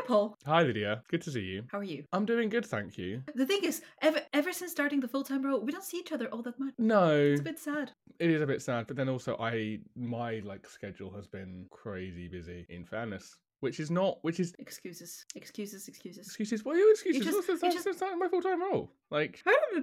Paul. Hi, Lydia. Good to see you. How are you? I'm doing good, thank you. The thing is, ever since starting the full-time role, we don't see each other all that much. No, It's a bit sad. it is a bit sad, but then also my schedule has been crazy busy, in fairness. Which is Excuses. excuses. What are your excuses? just- What's you the just- starting my full-time role? Like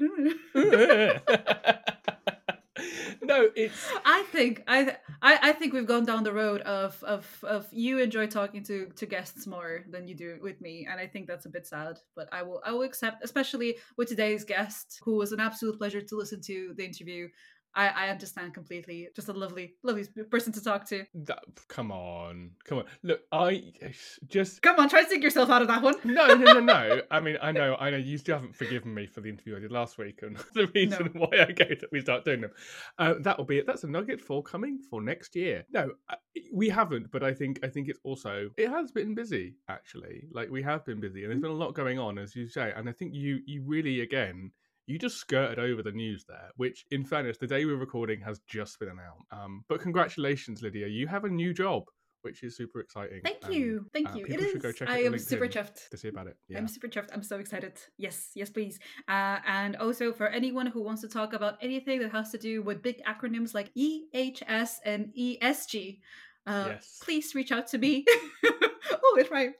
No, it's I think we've gone down the road of you enjoy talking to guests more than you do with me, and I think that's a bit sad. But I will accept, especially with today's guest, who was an absolute pleasure to listen to the interview. I understand completely. Just a lovely person to talk to. come on. Look, I just Come on, try to dig yourself out of that one. No. I mean, I know. You still haven't forgiven me for the interview I did last week and the reason why I gave that we start doing them. That'll be it. That's a nugget for coming for next year. No, we haven't, but I think it has been busy actually. Like we have been busy, and there's been a lot going on, as you say. And I think you really again. You just skirted over the news there, which, in fairness, the day we're recording has just been announced. But congratulations, Lydia. You have a new job, which is super exciting. Thank you. People should go check I out your am super LinkedIn chuffed to see about it. Yeah. I'm super chuffed. I'm so excited. Yes, please. And also for anyone who wants to talk about anything that has to do with big acronyms like EHS and ESG, Yes. please reach out to me. Oh, it rhymed.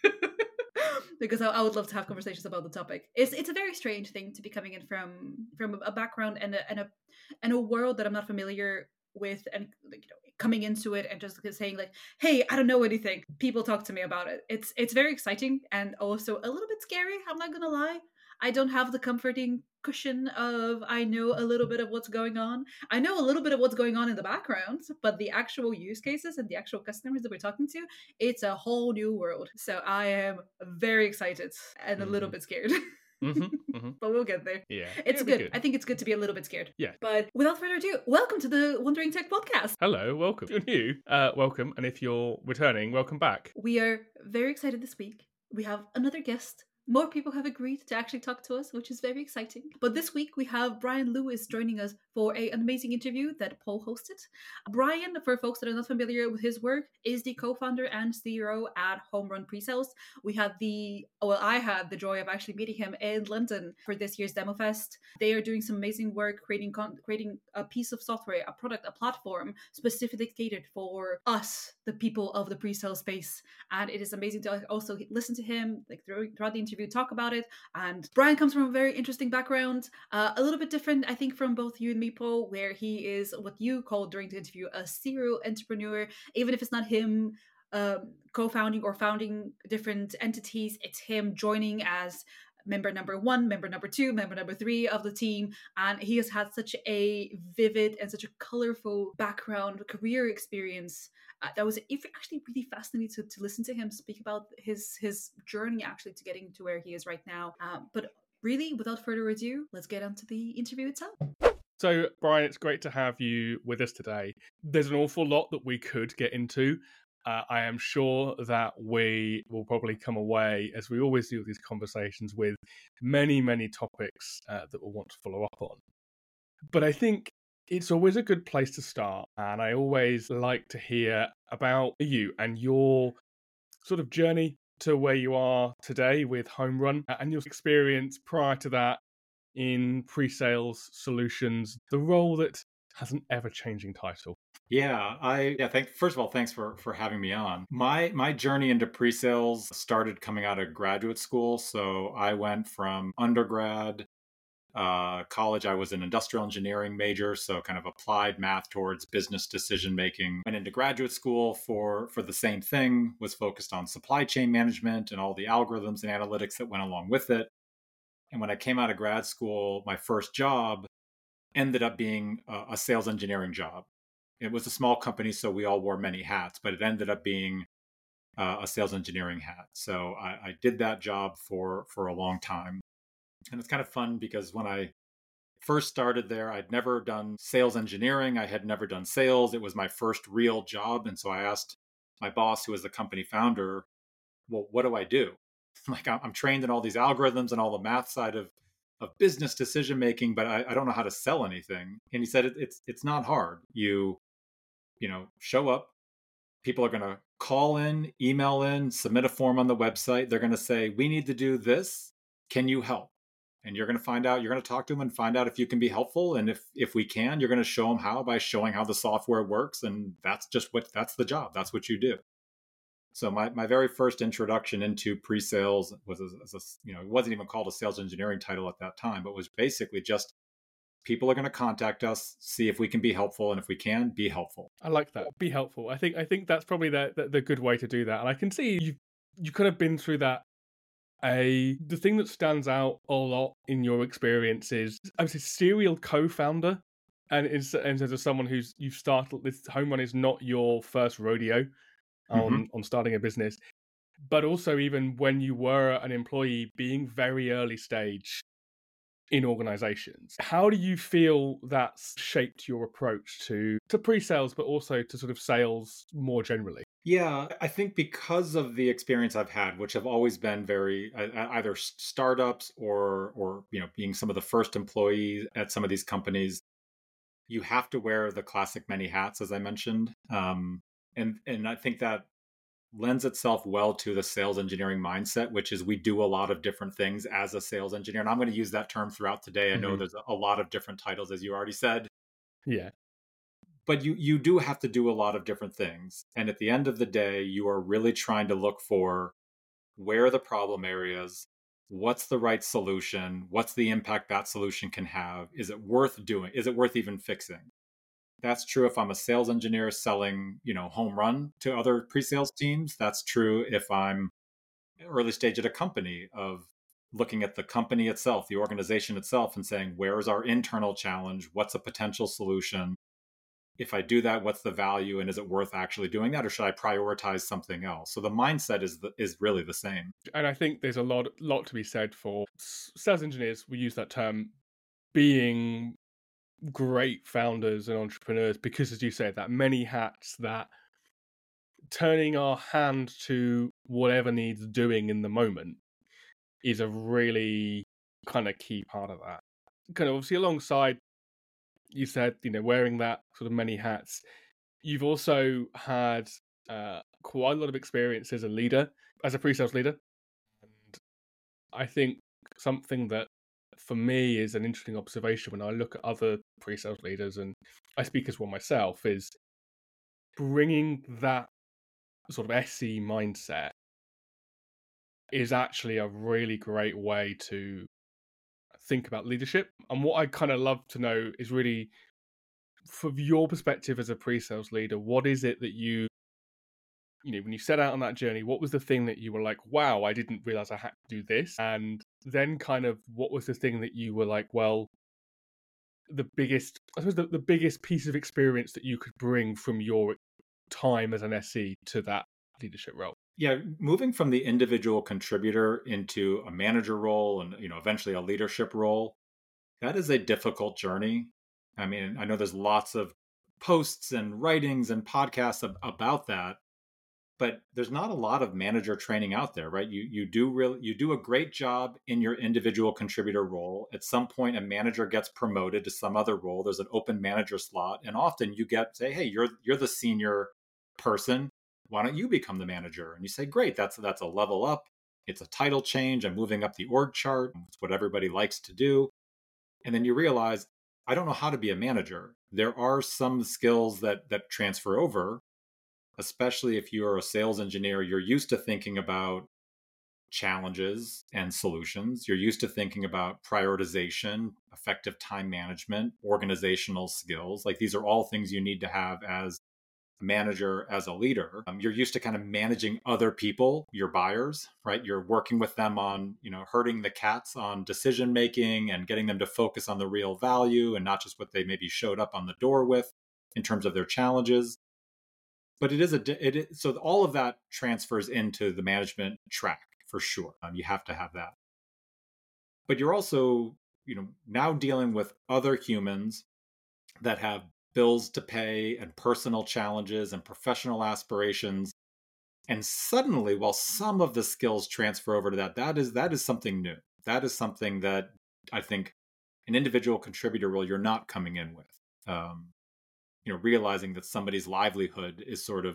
Because I would love to have conversations about the topic. It's a very strange thing to be coming in from a background and a world that I'm not familiar with, and coming into it and just saying like, hey, I don't know anything. People talk to me about it. It's very exciting and also a little bit scary. I'm not gonna lie. I don't have the comforting cushion of I know a little bit of what's going on. I know a little bit of what's going on in the background, but the actual use cases and the actual customers that we're talking to, it's a whole new world. So I am very excited and a little bit scared. But we'll get there. Yeah. It's good. I think it's good to be a little bit scared. Yeah. But without further ado, welcome to the Wandering Tech Podcast. Hello, welcome. If you're new, welcome. And if you're returning, welcome back. We are very excited this week. We have another guest. More people have agreed to actually talk to us, which is very exciting. But this week we have Brian Lewis joining us for an amazing interview that Paul hosted. Brian, for folks that are not familiar with his work, is the co-founder and CEO at Home Run Presales. I had the joy of actually meeting him in London for this year's Demo Fest. They are doing some amazing work creating a piece of software, a product, a platform specifically catered for us, the people of the pre-sale space. And it is amazing to also listen to him throughout the interview, talk about it. And Brian comes from a very interesting background, a little bit different, I think, from both you and me, Paul, where he is what you called during the interview a serial entrepreneur. Even if it's not him co-founding or founding different entities, it's him joining as member number 1, member number 2, member number 3 of the team. And he has had such a vivid and such a colorful background, career experience. That was actually really fascinating to listen to him speak about his journey actually to getting to where he is right now. But really, without further ado, let's get on to the interview itself. So, Brian, it's great to have you with us today. There's an awful lot that we could get into. I am sure that we will probably come away, as we always do with these conversations, with many, many topics that we'll want to follow up on. But I think it's always a good place to start. And I always like to hear about you and your sort of journey to where you are today with Home Run and your experience prior to that in pre-sales solutions, the role that has an ever-changing title. First of all, thanks for having me on. My journey into pre-sales started coming out of graduate school. So I went from undergrad, college. I was an industrial engineering major, so kind of applied math towards business decision making. Went into graduate school for the same thing, was focused on supply chain management and all the algorithms and analytics that went along with it. And when I came out of grad school, my first job ended up being a sales engineering job. It was a small company, so we all wore many hats, but it ended up being a sales engineering hat. So I did that job for a long time. And it's kind of fun because when I first started there, I'd never done sales engineering. I had never done sales. It was my first real job. And so I asked my boss, who was the company founder, well, what do I do? Like, I'm trained in all these algorithms and all the math side of business decision making, but I don't know how to sell anything. And he said, it's not hard. You show up, people are going to call in, email in, submit a form on the website. They're going to say, we need to do this. Can you help? And you're going to find out, you're going to talk to them and find out if you can be helpful. And if we can, you're going to show them how by showing how the software works. And that's the job. That's what you do. So my very first introduction into pre-sales was, it wasn't even called a sales engineering title at that time, but was basically just people are going to contact us, see if we can be helpful. And if we can, be helpful. I like that. Be helpful. I think that's probably the good way to do that. And I can see you've kind of been through that. The thing that stands out a lot in your experience is, I was a serial co-founder, and as someone you've started, this home run is not your first rodeo on starting a business, but also even when you were an employee, being very early stage in organizations. How do you feel that's shaped your approach to pre-sales, but also to sort of sales more generally? Yeah, I think because of the experience I've had, which have always been very either startups or being some of the first employees at some of these companies, you have to wear the classic many hats, as I mentioned, and I think that lends itself well to the sales engineering mindset, which is we do a lot of different things as a sales engineer, and I'm going to use that term throughout today. I know there's a lot of different titles, as you already said. Yeah. But you do have to do a lot of different things. And at the end of the day, you are really trying to look for where are the problem areas, what's the right solution, what's the impact that solution can have, is it worth doing, is it worth even fixing? That's true if I'm a sales engineer selling, home run to other pre-sales teams. That's true if I'm early stage at a company, of looking at the company itself, the organization itself, and saying, where is our internal challenge? What's a potential solution? If I do that, what's the value, and is it worth actually doing that, or should I prioritize something else? So the mindset is really the same. And I think there's a lot to be said for sales engineers. We use that term, being great founders and entrepreneurs, because, as you said, that many hats, that turning our hand to whatever needs doing in the moment is a really kind of key part of that. Kind of obviously alongside, you said, wearing that sort of many hats, you've also had quite a lot of experience as a leader, as a pre-sales leader. And I think something that for me is an interesting observation when I look at other pre-sales leaders, and I speak as one myself, is bringing that sort of SE mindset is actually a really great way to think about leadership. And what I kind of love to know is really, from your perspective as a pre-sales leader, what is it that when you set out on that journey, what was the thing that you were like, wow, I didn't realize I had to do this? And then kind of what was the thing that you were like, well, the biggest piece of experience that you could bring from your time as an SE to that leadership role? Yeah, moving from the individual contributor into a manager role and eventually a leadership role, that is a difficult journey. I mean, I know there's lots of posts and writings and podcasts about that, but there's not a lot of manager training out there, right? You do a great job in your individual contributor role. At some point, a manager gets promoted to some other role. There's an open manager slot, and often you say, "Hey, you're the senior person. Why don't you become the manager?" And you say, "Great, that's a level up. It's a title change. I'm moving up the org chart. It's what everybody likes to do." And then you realize, I don't know how to be a manager. There are some skills that transfer over, especially if you're a sales engineer. You're used to thinking about challenges and solutions. You're used to thinking about prioritization, effective time management, organizational skills. Like, these are all things you need to have as a manager, as a leader. You're used to kind of managing other people, your buyers, right? You're working with them on, herding the cats on decision making and getting them to focus on the real value and not just what they maybe showed up on the door with in terms of their challenges. But so all of that transfers into the management track for sure. You have to have that. But you're also, now dealing with other humans that have bills to pay and personal challenges and professional aspirations. And suddenly, while some of the skills transfer over to that is something new. That is something that I think an individual contributor role you're not coming in with. Realizing that somebody's livelihood is sort of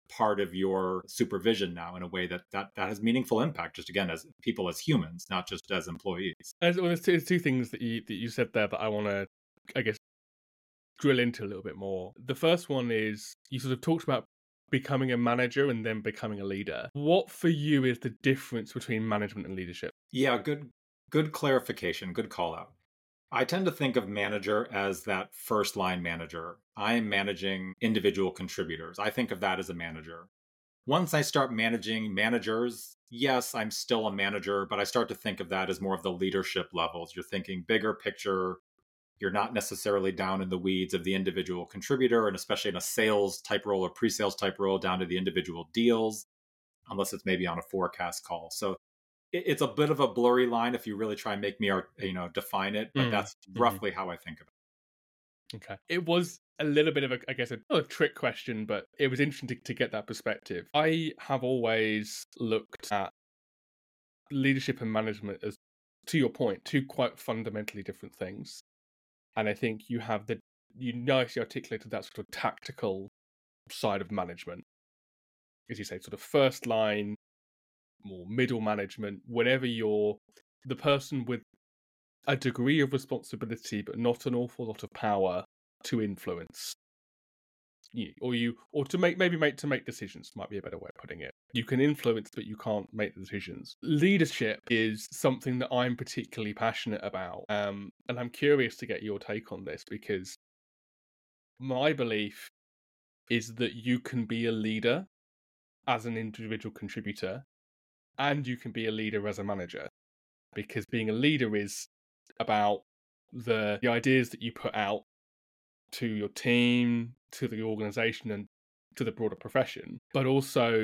part of your supervision now in a way that has meaningful impact, just again, as people, as humans, not just as employees. Well, there's two things that you said there that I want to, I guess, drill into a little bit more. The first one is you sort of talked about becoming a manager and then becoming a leader. What for you is the difference between management and leadership? Yeah, good clarification, good call out. I tend to think of manager as that first line manager. I am managing individual contributors. I think of that as a manager. Once I start managing managers, yes, I'm still a manager, but I start to think of that as more of the leadership levels. You're thinking bigger picture. You're not necessarily down in the weeds of the individual contributor, and especially in a sales type role or pre-sales type role, down to the individual deals, unless it's maybe on a forecast call. So it's a bit of a blurry line if you really try and make me, define it, but that's roughly how I think of it. Okay. It was a little bit of a, I guess, not a trick question, but it was interesting to get that perspective. I have always looked at leadership and management as, to your point, two quite fundamentally different things. And I think you nicely articulated that sort of tactical side of management. As you say, sort of first line, more middle management, whenever you're the person with a degree of responsibility, but not an awful lot of power to influence you, or to make decisions might be a better way of putting it. You can influence, but you can't make the decisions. Leadership is something that I'm particularly passionate about, and I'm curious to get your take on this, because my belief is that you can be a leader as an individual contributor, and you can be a leader as a manager, because being a leader is about the ideas that you put out to your team, to the organization, and to the broader profession. But also,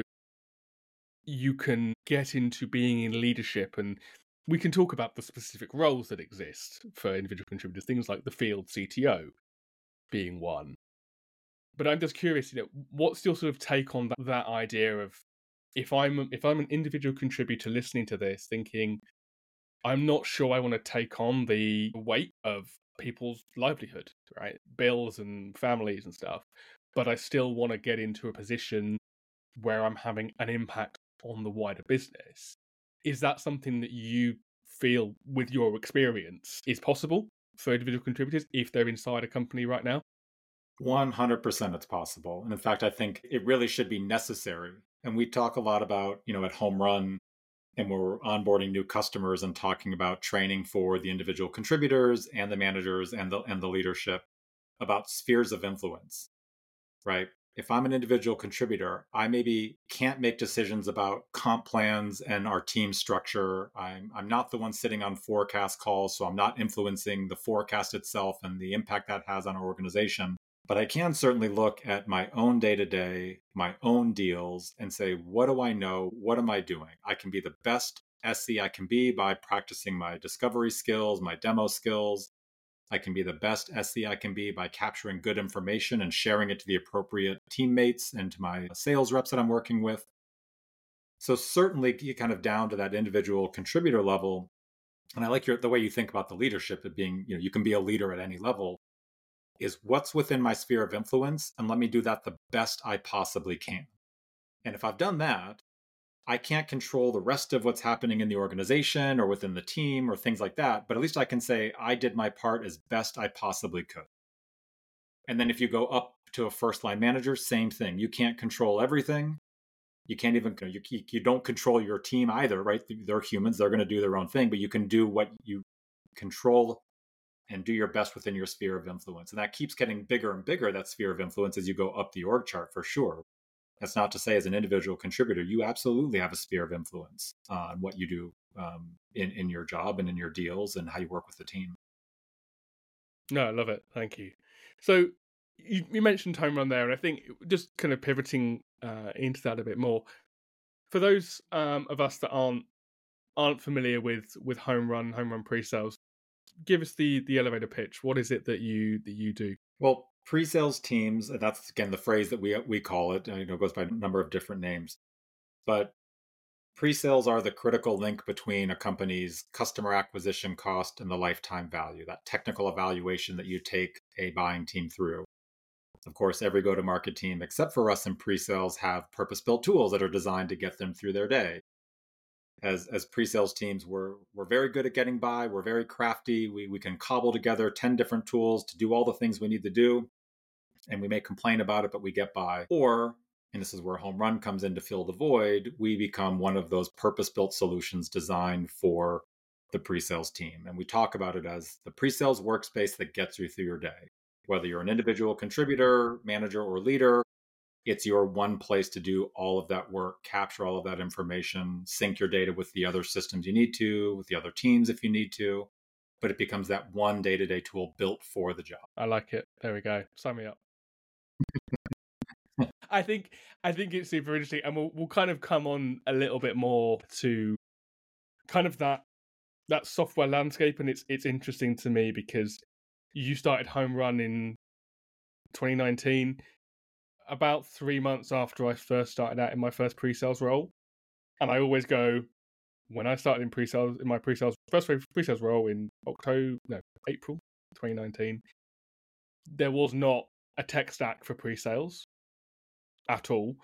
you can get into being in leadership, and we can talk about the specific roles that exist for individual contributors, things like the field CTO being one. But I'm just curious, what's your sort of take on that idea of, if I'm an individual contributor listening to this, thinking, I'm not sure I want to take on the weight of people's livelihood, right? Bills and families and stuff, but I still want to get into a position where I'm having an impact on the wider business. Is that something that you feel, with your experience, is possible for individual contributors if they're inside a company right now? 100% it's possible. And in fact, I think it really should be necessary. And we talk a lot about, at Home Run, and we're onboarding new customers and talking about training for the individual contributors and the managers and the leadership about spheres of influence, right? If I'm an individual contributor, I maybe can't make decisions about comp plans and our team structure. I'm not the one sitting on forecast calls, so I'm not influencing the forecast itself and the impact that has on our organization. But I can certainly look at my own day-to-day, my own deals, and say, what do I know? What am I doing? I can be the best SC I can be by practicing my discovery skills, my demo skills. I can be the best SC I can be by capturing good information and sharing it to the appropriate teammates and to my sales reps that I'm working with. So certainly you kind of down to that individual contributor level. And I like the way you think about the leadership of being, you can be a leader at any level, is what's within my sphere of influence, and let me do that the best I possibly can. And if I've done that, I can't control the rest of what's happening in the organization or within the team or things like that, but at least I can say I did my part as best I possibly could. And then if you go up to a first line manager, same thing. You can't control everything. You can't even, you don't control your team either, right? They're humans, they're going to do their own thing, but you can do what you control and do your best within your sphere of influence. And that keeps getting bigger and bigger, that sphere of influence, as you go up the org chart, for sure. That's not to say as an individual contributor, you absolutely have a sphere of influence on what you do in your job and in your deals and how you work with the team. No, I love it. Thank you. So you mentioned Home Run there, and I think just kind of pivoting into that a bit more. For those of us that aren't familiar with Home Run pre-sales, give us the elevator pitch. What is it that you do? Well, pre-sales teams, and that's again the phrase that we call it. It goes by a number of different names, but pre-sales are the critical link between a company's customer acquisition cost and the lifetime value, that technical evaluation that you take a buying team through. Of course, every go-to-market team, except for us in pre-sales, have purpose-built tools that are designed to get them through their day. As pre-sales teams, we're very good at getting by. We're very crafty. We can cobble together 10 different tools to do all the things we need to do. And we may complain about it, but we get by. Or, and this is where Home Run comes in to fill the void, we become one of those purpose-built solutions designed for the pre-sales team. And we talk about it as the pre-sales workspace that gets you through your day. Whether you're an individual contributor, manager, or leader, it's your one place to do all of that work, capture all of that information, sync your data with the other systems you need to, with the other teams if you need to. But it becomes that one day-to-day tool built for the job. I like it. There we go. Sign me up. I think it's super interesting, and we'll kind of come on a little bit more to kind of that software landscape, and it's interesting to me because you started Home Run in 2019, about 3 months after I first started out in my first pre-sales role, and I always go, when I started in pre-sales, in my first pre-sales role in April 2019, there was not a tech stack for pre-sales at all.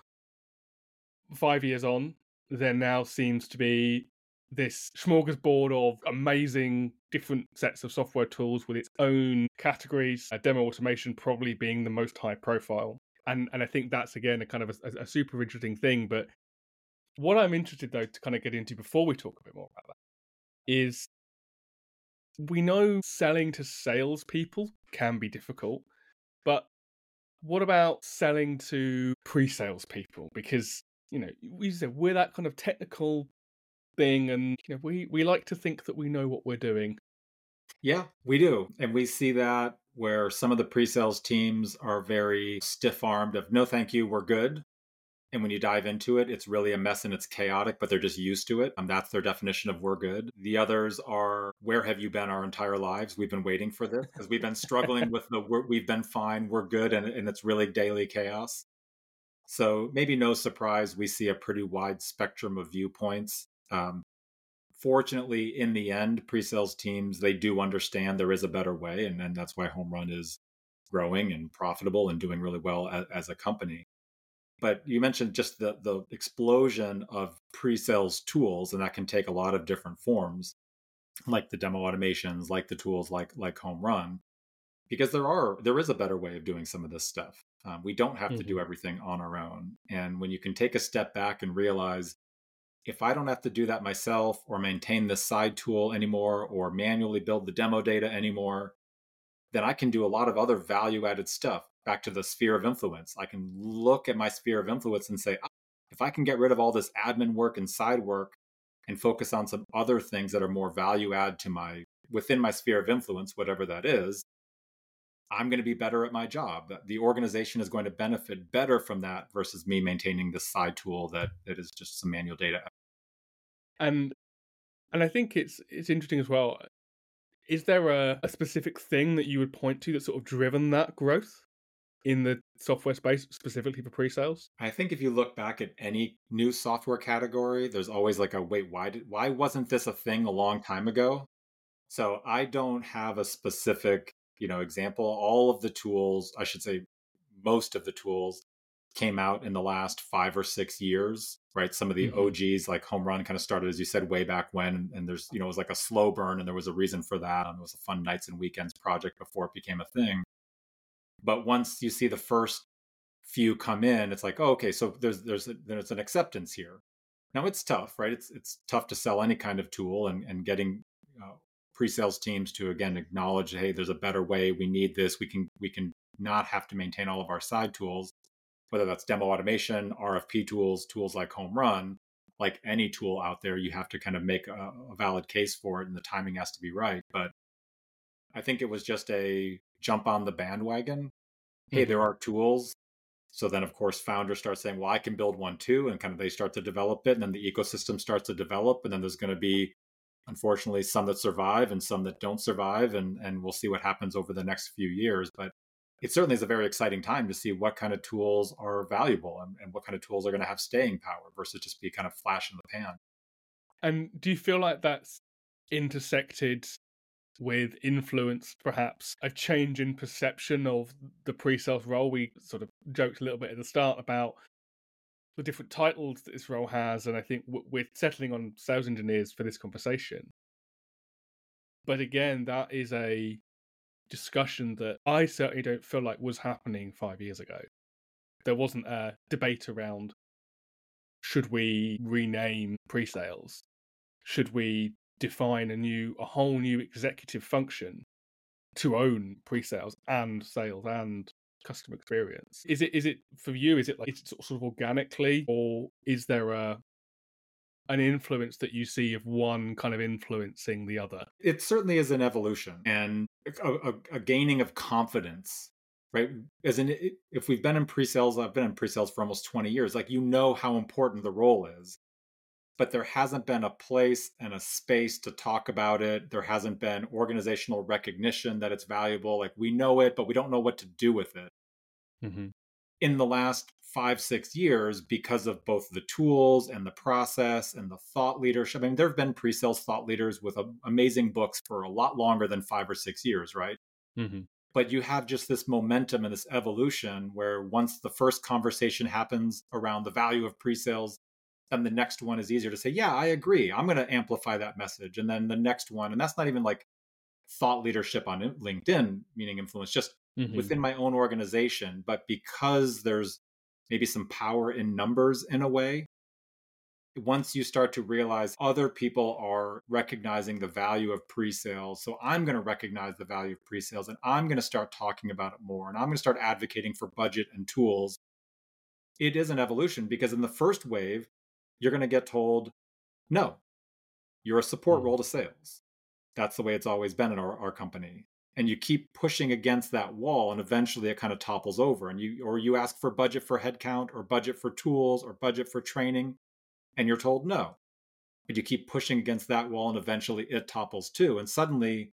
5 years on, there now seems to be this smorgasbord of amazing different sets of software tools with its own categories, demo automation probably being the most high profile. And I think that's, again, a kind of a super interesting thing. But what I'm interested, though, to kind of get into before we talk a bit more about that is we know selling to salespeople can be difficult, but what about selling to pre-sales people? Because, we said we're that kind of technical thing, and we like to think that we know what we're doing. Yeah, we do. And we see that where some of the pre-sales teams are very stiff-armed of, no, thank you, we're good. And when you dive into it, it's really a mess and it's chaotic, but they're just used to it. And that's their definition of we're good. The others are, where have you been our entire lives? We've been waiting for this because we've been struggling with we've been fine, we're good. And it's really daily chaos. So maybe no surprise, we see a pretty wide spectrum of viewpoints. Fortunately, in the end, pre-sales teams, they do understand there is a better way. And that's why Home Run is growing and profitable and doing really well as a company. But you mentioned just the explosion of pre-sales tools, and that can take a lot of different forms, like the demo automations, like the tools like Home Run, because there is a better way of doing some of this stuff. We don't have to do everything on our own. And when you can take a step back and realize, if I don't have to do that myself or maintain this side tool anymore or manually build the demo data anymore, then I can do a lot of other value-added stuff. Back to the sphere of influence. I can look at my sphere of influence and say, if I can get rid of all this admin work and side work and focus on some other things that are more value add to within my sphere of influence, whatever that is, I'm going to be better at my job. The organization is going to benefit better from that versus me maintaining this side tool that is just some manual data. And I think it's interesting as well. Is there a specific thing that you would point to that's sort of driven that growth in the software space, specifically for pre-sales? I think if you look back at any new software category, there's always like why wasn't this a thing a long time ago? So I don't have a specific, example. All of the tools, I should say most of the tools, came out in the last 5 or 6 years, right? Some of the OGs like Home Run kind of started, as you said, way back when. And there's, it was like a slow burn and there was a reason for that. And it was a fun nights and weekends project before it became a thing. But once you see the first few come in, it's like, oh, okay, so there's an acceptance here. Now it's tough, right? It's tough to sell any kind of tool and getting pre-sales teams to, again, acknowledge, hey, there's a better way. We need this. We can not have to maintain all of our side tools, whether that's demo automation, RFP tools like Home Run, like any tool out there, you have to kind of make a valid case for it and the timing has to be right. But I think it was just a jump on the bandwagon. Hey, there are tools. So then, of course, founders start saying, well, I can build one too. And kind of they start to develop it. And then the ecosystem starts to develop. And then there's going to be, unfortunately, some that survive and some that don't survive. And we'll see what happens over the next few years. But it certainly is a very exciting time to see what kind of tools are valuable and what kind of tools are going to have staying power versus just be kind of flash in the pan. And do you feel like that's intersected with influence, perhaps a change in perception of the pre-sales role. We sort of joked a little bit at the start about the different titles that this role has, and I think we're settling on sales engineers for this conversation. But again, that is a discussion that I certainly don't feel like was happening 5 years ago. There wasn't a debate around, should we rename pre-sales? Should we define a whole new executive function to own pre-sales and sales and customer experience? Is it for you, is it sort of organically, or is there an influence that you see of one kind of influencing the other? It certainly is an evolution and a gaining of confidence, right? If we've been in pre-sales, I've been in pre-sales for almost 20 years, like, you know how important the role is, but there hasn't been a place and a space to talk about it. There hasn't been organizational recognition that it's valuable. Like, we know it, but we don't know what to do with it. Mm-hmm. In the last 5-6 years, because of both the tools and the process and the thought leadership. I mean, there have been pre-sales thought leaders with amazing books for a lot longer than 5 or 6 years, right? Mm-hmm. But you have just this momentum and this evolution where once the first conversation happens around the value of pre-sales, then the next one is easier to say, yeah, I agree. I'm going to amplify that message. And then the next one, and that's not even like thought leadership on LinkedIn, meaning influence, just within my own organization. But because there's maybe some power in numbers in a way, once you start to realize other people are recognizing the value of pre-sales, so I'm going to recognize the value of pre-sales and I'm going to start talking about it more, and I'm going to start advocating for budget and tools. It is an evolution, because in the first wave, you're going to get told, no, you're a support role to sales. That's the way it's always been in our company. And you keep pushing against that wall, and eventually it kind of topples over. And you ask for budget for headcount or budget for tools or budget for training, and you're told no. But you keep pushing against that wall, and eventually it topples too. And suddenly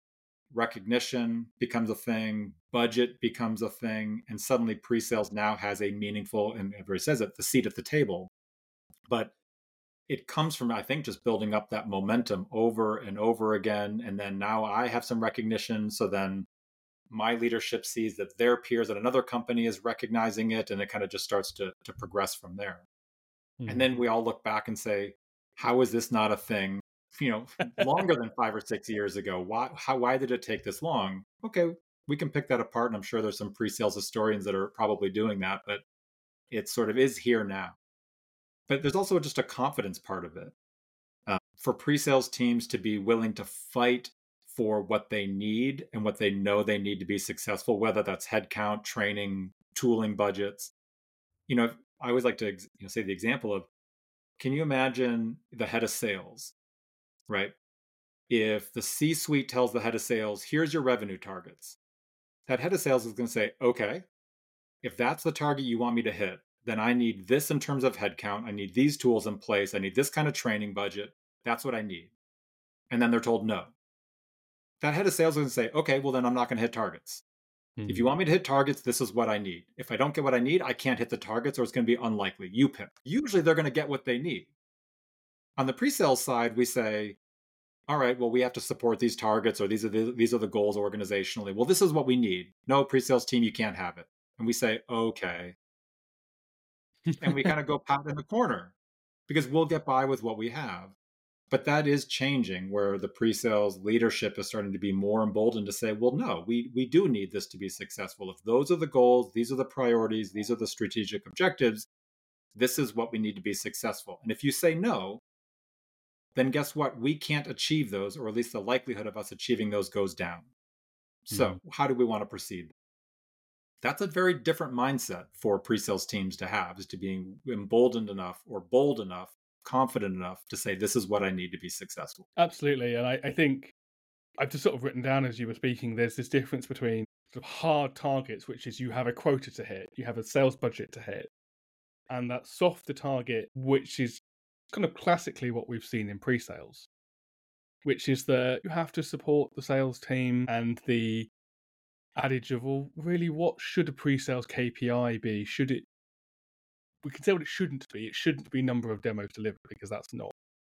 recognition becomes a thing, budget becomes a thing, and suddenly pre-sales now has a meaningful, and everybody says it, the seat at the table. But it comes from, I think, just building up that momentum over and over again. And then now I have some recognition. So then my leadership sees that their peers at another company is recognizing it. And it kind of just starts to progress from there. Mm-hmm. And then we all look back and say, how is this not a thing, longer than 5 or 6 years ago? Why did it take this long? Okay, we can pick that apart. And I'm sure there's some pre-sales historians that are probably doing that, but it sort of is here now. But there's also just a confidence part of it. For pre-sales teams to be willing to fight for what they need and what they know they need to be successful, whether that's headcount, training, tooling budgets. I always like to say the example of, can you imagine the head of sales, right? If the C-suite tells the head of sales, here's your revenue targets, that head of sales is going to say, okay, if that's the target you want me to hit, then I need this in terms of headcount. I need these tools in place. I need this kind of training budget. That's what I need. And then they're told no. That head of sales is going to say, okay, well, then I'm not going to hit targets. Mm-hmm. If you want me to hit targets, this is what I need. If I don't get what I need, I can't hit the targets, or it's going to be unlikely. You pick. Usually they're going to get what they need. On the pre-sales side, we say, all right, well, we have to support these targets, or these are the goals organizationally. Well, this is what we need. No, pre-sales team, you can't have it. And we say, okay. And we kind of go pout in the corner, because we'll get by with what we have. But that is changing, where the pre-sales leadership is starting to be more emboldened to say, well, no, we do need this to be successful. If those are the goals, these are the priorities, these are the strategic objectives, this is what we need to be successful. And if you say no, then guess what? We can't achieve those, or at least the likelihood of us achieving those goes down. So how do we want to proceed? That's a very different mindset for pre-sales teams to have, is to be emboldened enough or bold enough, confident enough to say, this is what I need to be successful. Absolutely. And I think I've just sort of written down as you were speaking, there's this difference between sort of hard targets, which is you have a quota to hit, you have a sales budget to hit, and that softer target, which is kind of classically what we've seen in pre-sales, which is that you have to support the sales team, and the adage of, well, really, what should a pre-sales KPI be? We can say what it shouldn't be. It shouldn't be number of demos delivered, because that's not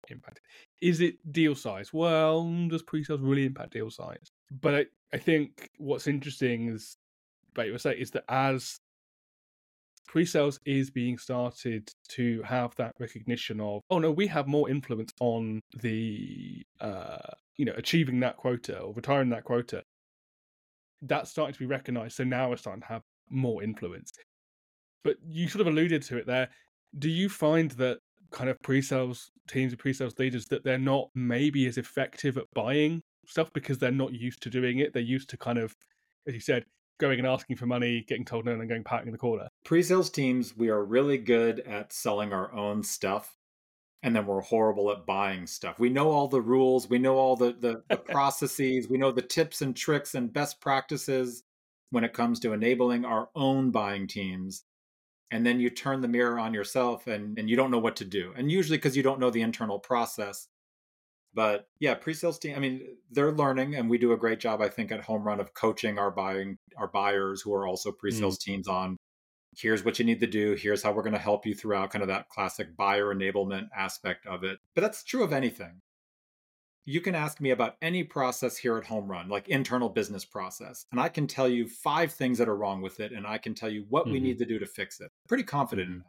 impacted. Is it deal size? Well, does pre-sales really impact deal size? But I think what's interesting is, like you were saying, is that as pre-sales is being started to have that recognition of, oh no, we have more influence on the achieving that quota or retiring that quota. That's starting to be recognized, so now we're starting to have more influence. But you sort of alluded to it there. Do you find that kind of pre-sales teams and pre-sales leaders, that they're not maybe as effective at buying stuff because they're not used to doing it? They're used to kind of, as you said, going and asking for money, getting told no, and then going packing in the corner. Pre-sales teams, we are really good at selling our own stuff, and then we're horrible at buying stuff. We know all the rules, we know all the processes, we know the tips and tricks and best practices when it comes to enabling our own buying teams. And then you turn the mirror on yourself and you don't know what to do. And usually because you don't know the internal process. But yeah, pre-sales team, I mean, they're learning, and we do a great job, I think, at Home Run of coaching our buyers who are also pre-sales teams on, here's what you need to do, here's how we're going to help you throughout, kind of that classic buyer enablement aspect of it. But that's true of anything. You can ask me about any process here at Home Run, like internal business process, and I can tell you 5 things that are wrong with it, and I can tell you what we need to do to fix it. Pretty confident in that.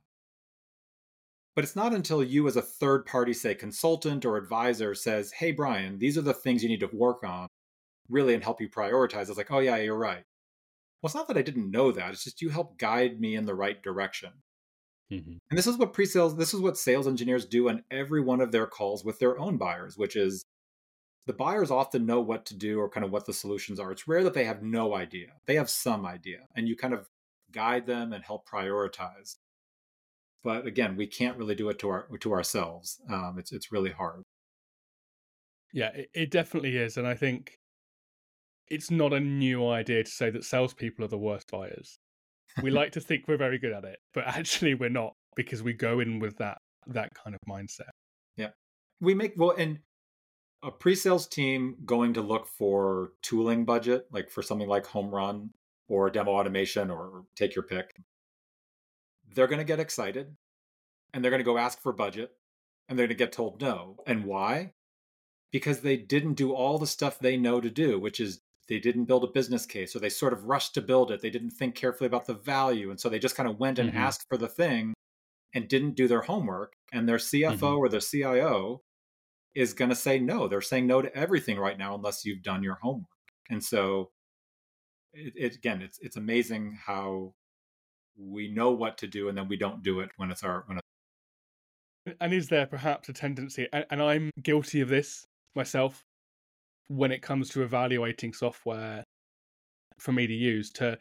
But it's not until you as a third party, say consultant or advisor, says, hey, Brian, these are the things you need to work on really and help you prioritize. It's like, oh yeah, you're right. Well, it's not that I didn't know that. It's just you help guide me in the right direction. And this is what sales engineers do on every one of their calls with their own buyers, which is the buyers often know what to do or kind of what the solutions are. It's rare that they have no idea. They have some idea, and you kind of guide them and help prioritize. But again, we can't really do it to ourselves. It's really hard. Yeah, it definitely is. And I think it's not a new idea to say that salespeople are the worst buyers. We like to think we're very good at it, but actually we're not, because we go in with that kind of mindset. Yeah. And a pre-sales team going to look for tooling budget, like for something like Home Run or demo automation or take your pick, they're going to get excited and they're going to go ask for budget and they're going to get told no. And why? Because they didn't do all the stuff they know to do, which is they didn't build a business case, or they sort of rushed to build it. They didn't think carefully about the value. And so they just kind of went and asked for the thing and didn't do their homework. And their CFO or their CIO is going to say no. They're saying no to everything right now unless you've done your homework. And so it's amazing how we know what to do and then we don't do it when it's our. And is there perhaps a tendency, and I'm guilty of this myself, when it comes to evaluating software for me to use, to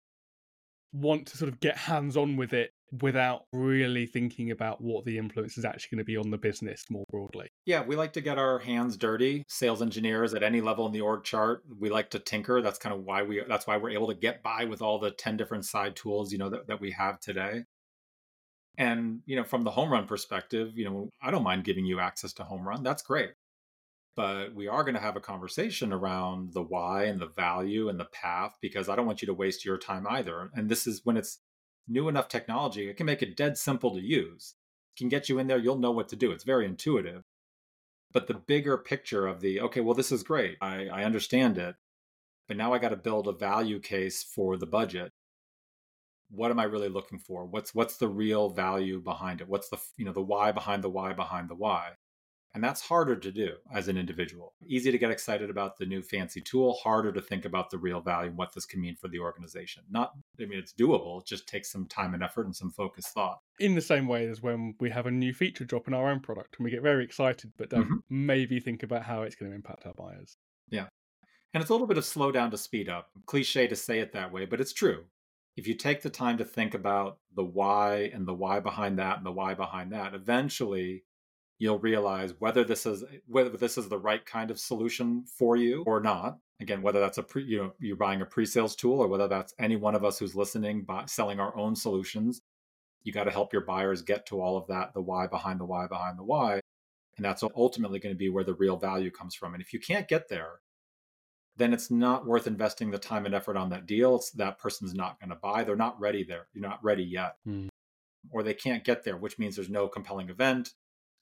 want to sort of get hands-on with it without really thinking about what the influence is actually going to be on the business more broadly? Yeah, we like to get our hands dirty. Sales engineers at any level in the org chart, we like to tinker. That's kind of why we're able to get by with all the 10 different side tools, that we have today. And, from the Home Run perspective, I don't mind giving you access to Home Run. That's great. But we are going to have a conversation around the why and the value and the path, because I don't want you to waste your time either. And this is when it's new enough technology, it can make it dead simple to use. It can get you in there, you'll know what to do. It's very intuitive. But the bigger picture of okay, well, this is great. I understand it. But now I got to build a value case for the budget. What am I really looking for? What's the real value behind it? What's the why behind the why behind the why? And that's harder to do as an individual. Easy to get excited about the new fancy tool, harder to think about the real value and what this can mean for the organization. It's doable. It just takes some time and effort and some focused thought. In the same way as when we have a new feature drop in our own product and we get very excited, but don't maybe think about how it's going to impact our buyers. Yeah. And it's a little bit of slow down to speed up. Cliche to say it that way, but it's true. If you take the time to think about the why and the why behind that and the why behind that, eventually you'll realize whether this is the right kind of solution for you or not. Again, whether that's you're buying a pre-sales tool, or whether that's any one of us who's listening, selling our own solutions. You got to help your buyers get to all of that, the why behind the why behind the why. And that's ultimately going to be where the real value comes from. And if you can't get there, then it's not worth investing the time and effort on that deal. That person's not going to buy. They're not ready there. You're not ready yet. Or they can't get there, which means there's no compelling event.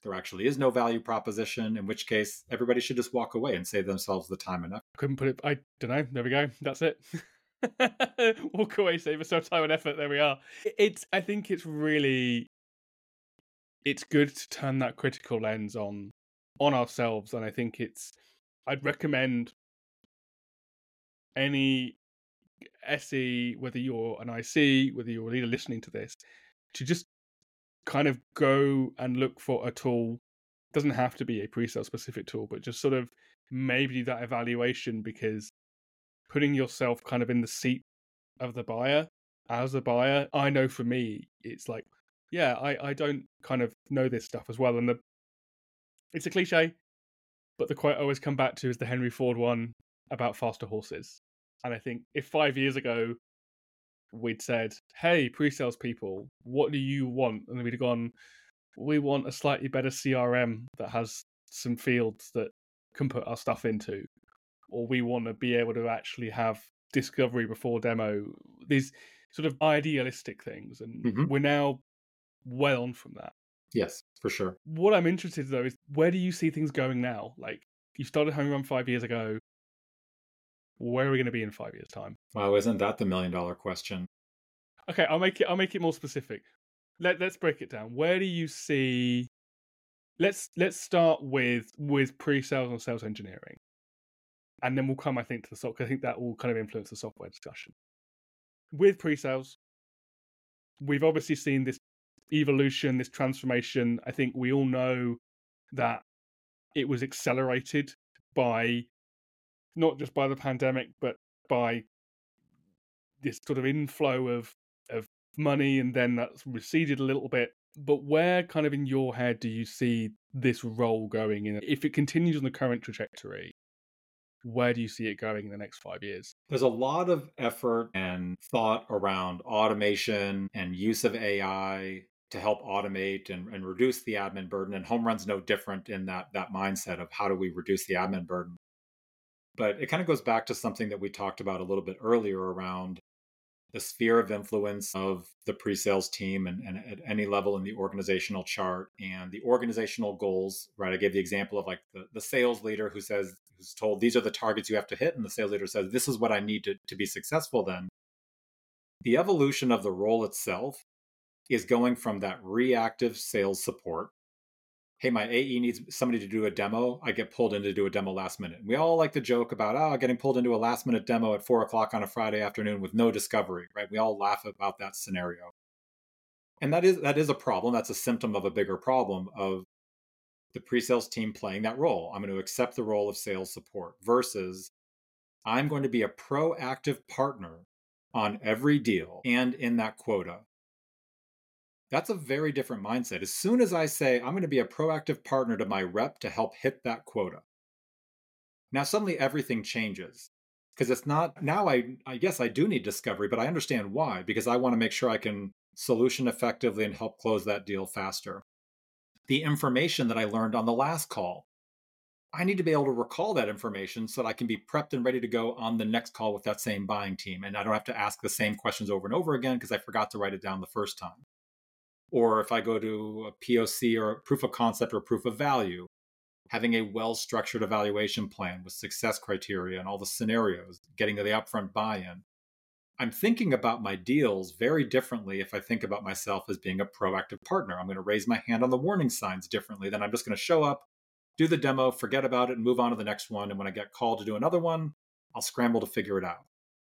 there actually is no value proposition, in which case everybody should just walk away and save themselves the time and effort. Couldn't put it, I don't know. There we go. That's it. Walk away, save yourself time and effort. There we are. I think it's good to turn that critical lens on ourselves. And I think I'd recommend any SE, whether you're an IC, whether you're a leader listening to this, to just kind of go and look for a tool. It doesn't have to be a pre-sale specific tool, but just sort of maybe do that evaluation, because putting yourself kind of in the seat of the buyer, as a buyer, I know for me, it's like, yeah, I don't kind of know this stuff as well. And it's a cliche, but the quote I always come back to is the Henry Ford one about faster horses. And I think if 5 years ago we'd said, hey, pre-sales people, what do you want? And we'd have gone, we want a slightly better CRM that has some fields that can put our stuff into, or we want to be able to actually have discovery before demo, these sort of idealistic things. And we're now well on from that. Yes, for sure. What I'm interested in, though, is where do you see things going now? Like, you started Home Run 5 years ago. Where are we going to be in 5 years' time? Wow, isn't that the $1 million question? Okay, I'll make it more specific. Let's break it down. Where do you see? Let's start with pre-sales and sales engineering, and then we'll come, I think, to the software. I think that will kind of influence the software discussion. With pre-sales, we've obviously seen this evolution, this transformation. I think we all know that it was accelerated by not just by the pandemic, but by this sort of inflow of money, and then that's receded a little bit. But where kind of in your head do you see this role going in? If it continues on the current trajectory, where do you see it going in the next 5 years? There's a lot of effort and thought around automation and use of AI to help automate and reduce the admin burden. And Home Run's no different in that mindset of how do we reduce the admin burden. But it kind of goes back to something that we talked about a little bit earlier around the sphere of influence of the pre-sales team and at any level in the organizational chart and the organizational goals, right? I gave the example of like the sales leader who's told these are the targets you have to hit. And the sales leader says, this is what I need to be successful then. The evolution of the role itself is going from that reactive sales support. Hey, my AE needs somebody to do a demo. I get pulled in to do a demo last minute. We all like to joke about, getting pulled into a last minute demo at 4:00 on a Friday afternoon with no discovery, right? We all laugh about that scenario. And that is a problem. That's a symptom of a bigger problem of the pre-sales team playing that role. I'm going to accept the role of sales support versus I'm going to be a proactive partner on every deal and in that quota. That's a very different mindset. As soon as I say, I'm going to be a proactive partner to my rep to help hit that quota, now suddenly everything changes. Because it's not, now I guess I do need discovery, but I understand why, because I want to make sure I can solution effectively and help close that deal faster. The information that I learned on the last call, I need to be able to recall that information so that I can be prepped and ready to go on the next call with that same buying team. And I don't have to ask the same questions over and over again because I forgot to write it down the first time. Or if I go to a POC or a proof of concept or proof of value, having a well-structured evaluation plan with success criteria and all the scenarios, getting to the upfront buy-in. I'm thinking about my deals very differently if I think about myself as being a proactive partner. I'm going to raise my hand on the warning signs differently than I'm just going to show up, do the demo, forget about it, and move on to the next one. And when I get called to do another one, I'll scramble to figure it out.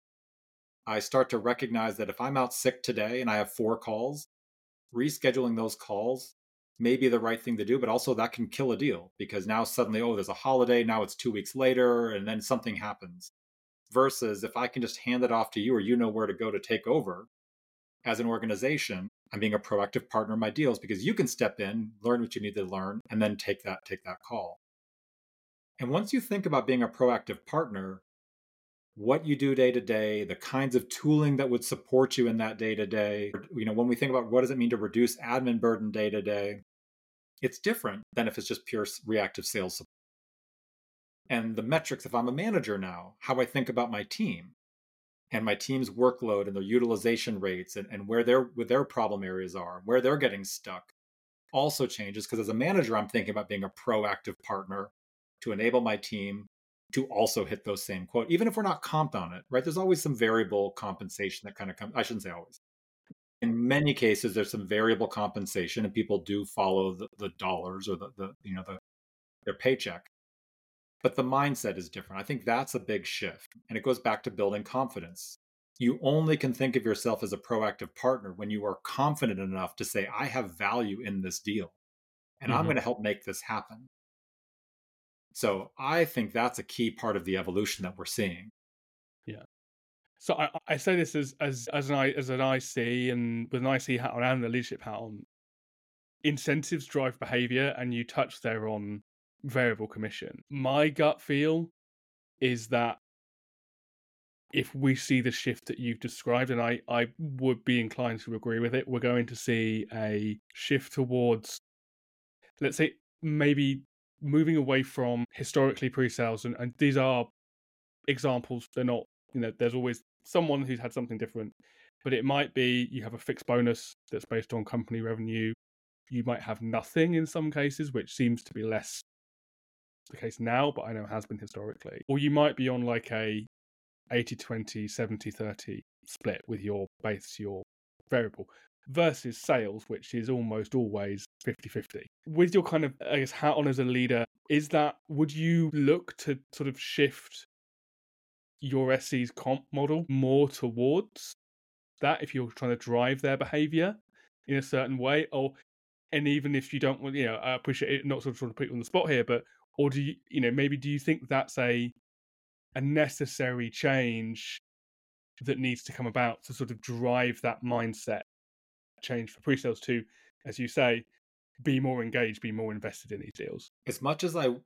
I start to recognize that if I'm out sick today and I have 4 calls, rescheduling those calls may be the right thing to do, but also that can kill a deal because now suddenly, there's a holiday, now it's 2 weeks later, and then something happens. Versus if I can just hand it off to you or you know where to go to take over as an organization, I'm being a proactive partner in my deals because you can step in, learn what you need to learn, and then take that call. And once you think about being a proactive partner, what you do day to day, the kinds of tooling that would support you in that day to day. When we think about what does it mean to reduce admin burden day to day, it's different than if it's just pure reactive sales support. And the metrics, if I'm a manager now, how I think about my team and my team's workload and their utilization rates and where their problem areas are, where they're getting stuck. also changes because as a manager, I'm thinking about being a proactive partner to enable my team to also hit those same quote, even if we're not comped on it, right? There's always some variable compensation that kind of comes. I shouldn't say always. In many cases, there's some variable compensation, and people do follow the dollars or their paycheck. But the mindset is different. I think that's a big shift, and it goes back to building confidence. You only can think of yourself as a proactive partner when you are confident enough to say, I have value in this deal, and I'm going to help make this happen. So I think that's a key part of the evolution that we're seeing. Yeah. So I say this as an IC and with an IC hat on and a leadership hat on. Incentives drive behavior, and you touch there on variable commission. My gut feel is that if we see the shift that you've described, and I would be inclined to agree with it, we're going to see a shift towards, let's say, maybe moving away from historically pre-sales, and these are examples. They're not, there's always someone who's had something different, but it might be you have a fixed bonus that's based on company revenue. You might have nothing in some cases, which seems to be less the case now, but I know has been historically. Or you might be on like a 80-20, 70-30 split with your base, your variable, versus sales, which is almost always 50-50. With your kind of, I guess, hat on as a leader, would you look to sort of shift your SC's comp model more towards that if you're trying to drive their behavior in a certain way? And even if you don't want, I appreciate it, not sort of put you on the spot here, but, or do you, maybe do you think that's a necessary change that needs to come about to sort of drive that mindset change for pre-sales to, as you say, be more engaged, be more invested in these deals? As much as I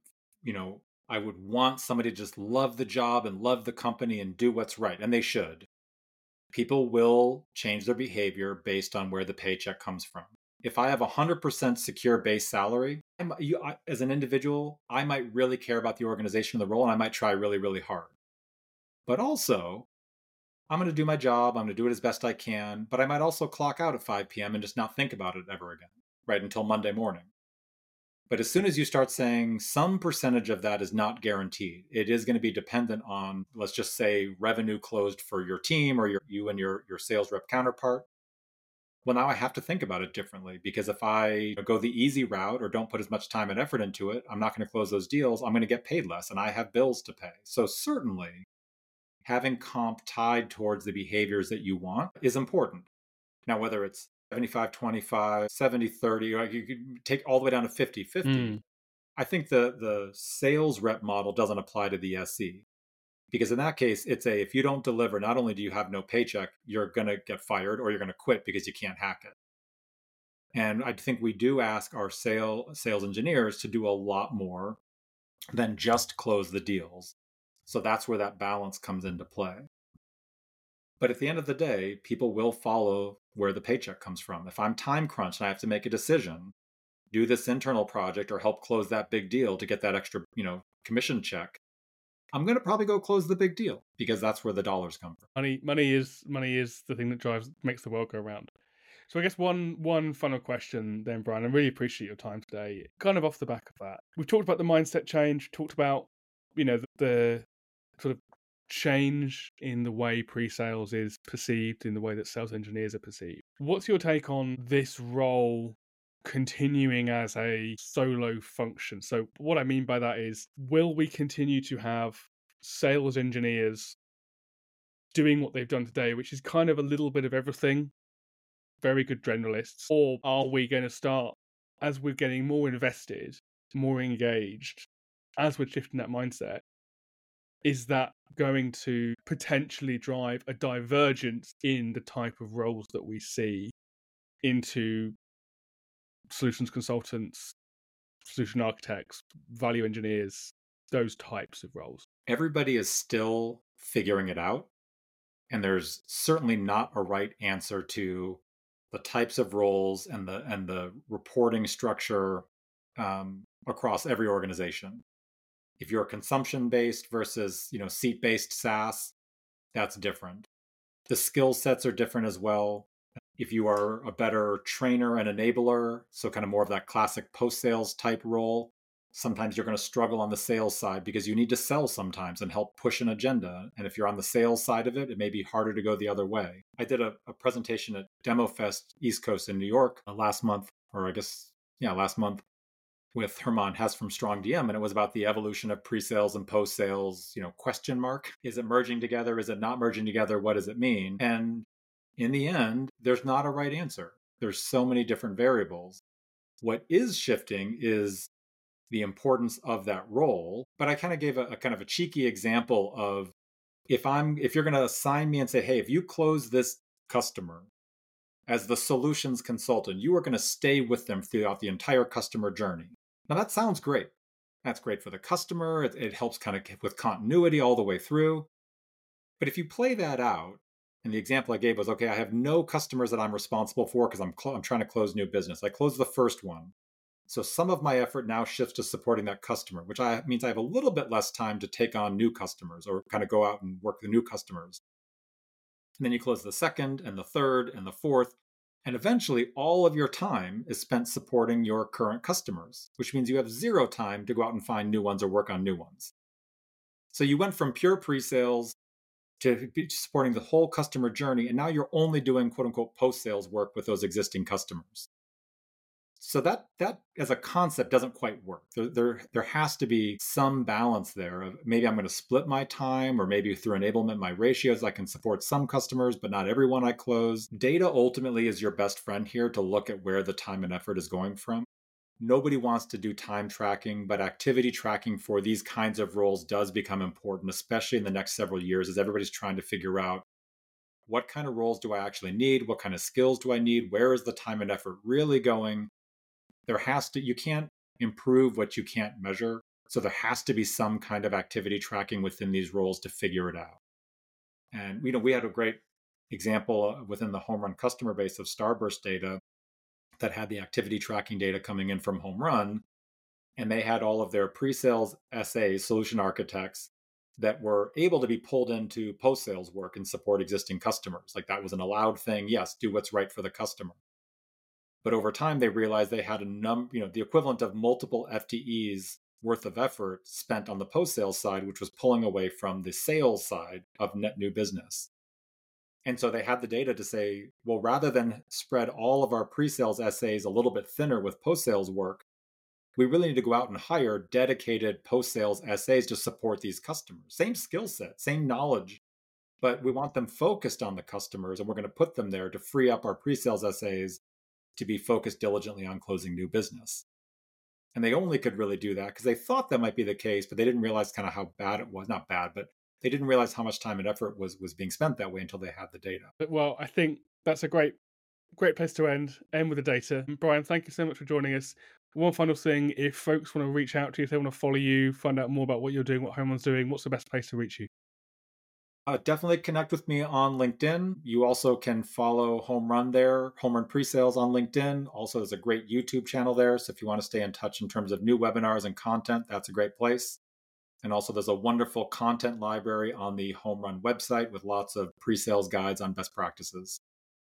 would want somebody to just love the job and love the company and do what's right, and they should, people will change their behavior based on where the paycheck comes from. If I have 100% secure base salary, as an individual, I might really care about the organization of the role, and I might try really, really hard. But also, I'm going to do my job. I'm going to do it as best I can. But I might also clock out at 5 p.m. and just not think about it ever again, right, until Monday morning. But as soon as you start saying some percentage of that is not guaranteed, it is going to be dependent on, let's just say, revenue closed for your team or you and your sales rep counterpart. Well, now I have to think about it differently, because if I go the easy route or don't put as much time and effort into it, I'm not going to close those deals. I'm going to get paid less, and I have bills to pay. So certainly, having comp tied towards the behaviors that you want is important. Now, whether it's 75-25, 70-30, or you could take all the way down to 50-50. I think the sales rep model doesn't apply to the SC. Because in that case, if you don't deliver, not only do you have no paycheck, you're going to get fired or you're going to quit because you can't hack it. And I think we do ask our sales engineers to do a lot more than just close the deals. So that's where that balance comes into play. But at the end of the day, people will follow where the paycheck comes from. If I'm time crunched and I have to make a decision, do this internal project or help close that big deal to get that extra, commission check, I'm going to probably go close the big deal because that's where the dollars come from. Money is the thing that makes the world go round. So I guess one final question then, Brian. I really appreciate your time today. Kind of off the back of that, we've talked about the mindset change, talked about, the sort of change in the way pre-sales is perceived, in the way that sales engineers are perceived. What's your take on this role continuing as a solo function? So what I mean by that is, will we continue to have sales engineers doing what they've done today, which is kind of a little bit of everything, very good generalists? Or are we going to start, as we're getting more invested, more engaged, as we're shifting that mindset, is that going to potentially drive a divergence in the type of roles that we see into solutions consultants, solution architects, value engineers, those types of roles? Everybody is still figuring it out. And there's certainly not a right answer to the types of roles and the reporting structure across every organization. If you're consumption-based versus seat-based SaaS, that's different. The skill sets are different as well. If you are a better trainer and enabler, so kind of more of that classic post-sales type role, sometimes you're going to struggle on the sales side because you need to sell sometimes and help push an agenda. And if you're on the sales side of it, it may be harder to go the other way. I did a presentation at DemoFest East Coast in New York last month, last month, with Herman Hess from Strong DM, and it was about the evolution of pre-sales and post-sales, question mark. Is it merging together? Is it not merging together? What does it mean? And in the end, there's not a right answer. There's so many different variables. What is shifting is the importance of that role. But I kind of gave a kind of a cheeky example of if you're going to assign me and say, hey, if you close this customer as the solutions consultant, you are going to stay with them throughout the entire customer journey. Now that sounds great. That's great for the customer. It helps kind of with continuity all the way through. But if you play that out, and the example I gave was, okay, I have no customers that I'm responsible for because I'm trying to close new business. I closed the first one. So some of my effort now shifts to supporting that customer, which means I have a little bit less time to take on new customers or kind of go out and work the new customers. And then you close the second and the third and the fourth. And eventually all of your time is spent supporting your current customers, which means you have zero time to go out and find new ones or work on new ones. So you went from pure pre-sales to supporting the whole customer journey, and now you're only doing quote unquote post-sales work with those existing customers. So that as a concept doesn't quite work. There has to be some balance there of maybe I'm going to split my time, or maybe through enablement, my ratios, I can support some customers, but not everyone I close. Data ultimately is your best friend here to look at where the time and effort is going from. Nobody wants to do time tracking, but activity tracking for these kinds of roles does become important, especially in the next several years as everybody's trying to figure out what kind of roles do I actually need? What kind of skills do I need? Where is the time and effort really going? You can't improve what you can't measure. So there has to be some kind of activity tracking within these roles to figure it out. And, we had a great example within the Home Run customer base of Starburst data that had the activity tracking data coming in from Home Run. And they had all of their pre-sales SAs, solution architects, that were able to be pulled into post-sales work and support existing customers. Like that was an allowed thing. Yes, do what's right for the customer. But over time, they realized they had the equivalent of multiple FTEs worth of effort spent on the post-sales side, which was pulling away from the sales side of net new business. And so they had the data to say, well, rather than spread all of our pre-sales SAs a little bit thinner with post-sales work, we really need to go out and hire dedicated post-sales SAs to support these customers. Same skill set, same knowledge, but we want them focused on the customers, and we're going to put them there to free up our pre-sales SAs to be focused diligently on closing new business. And they only could really do that because they thought that might be the case, but they didn't realize kind of how bad it was. Not bad, but they didn't realize how much time and effort was being spent that way until they had the data. Well, I think that's a great place to end with the data. Brian, thank you so much for joining us. One final thing, if folks want to reach out to you, if they want to follow you, find out more about what you're doing, what Home Run's doing, what's the best place to reach you? Definitely connect with me on LinkedIn. You also can follow Home Run there, Home Run Pre-Sales on LinkedIn. Also, there's a great YouTube channel there. So if you want to stay in touch in terms of new webinars and content, that's a great place. And also there's a wonderful content library on the Home Run website with lots of pre-sales guides on best practices.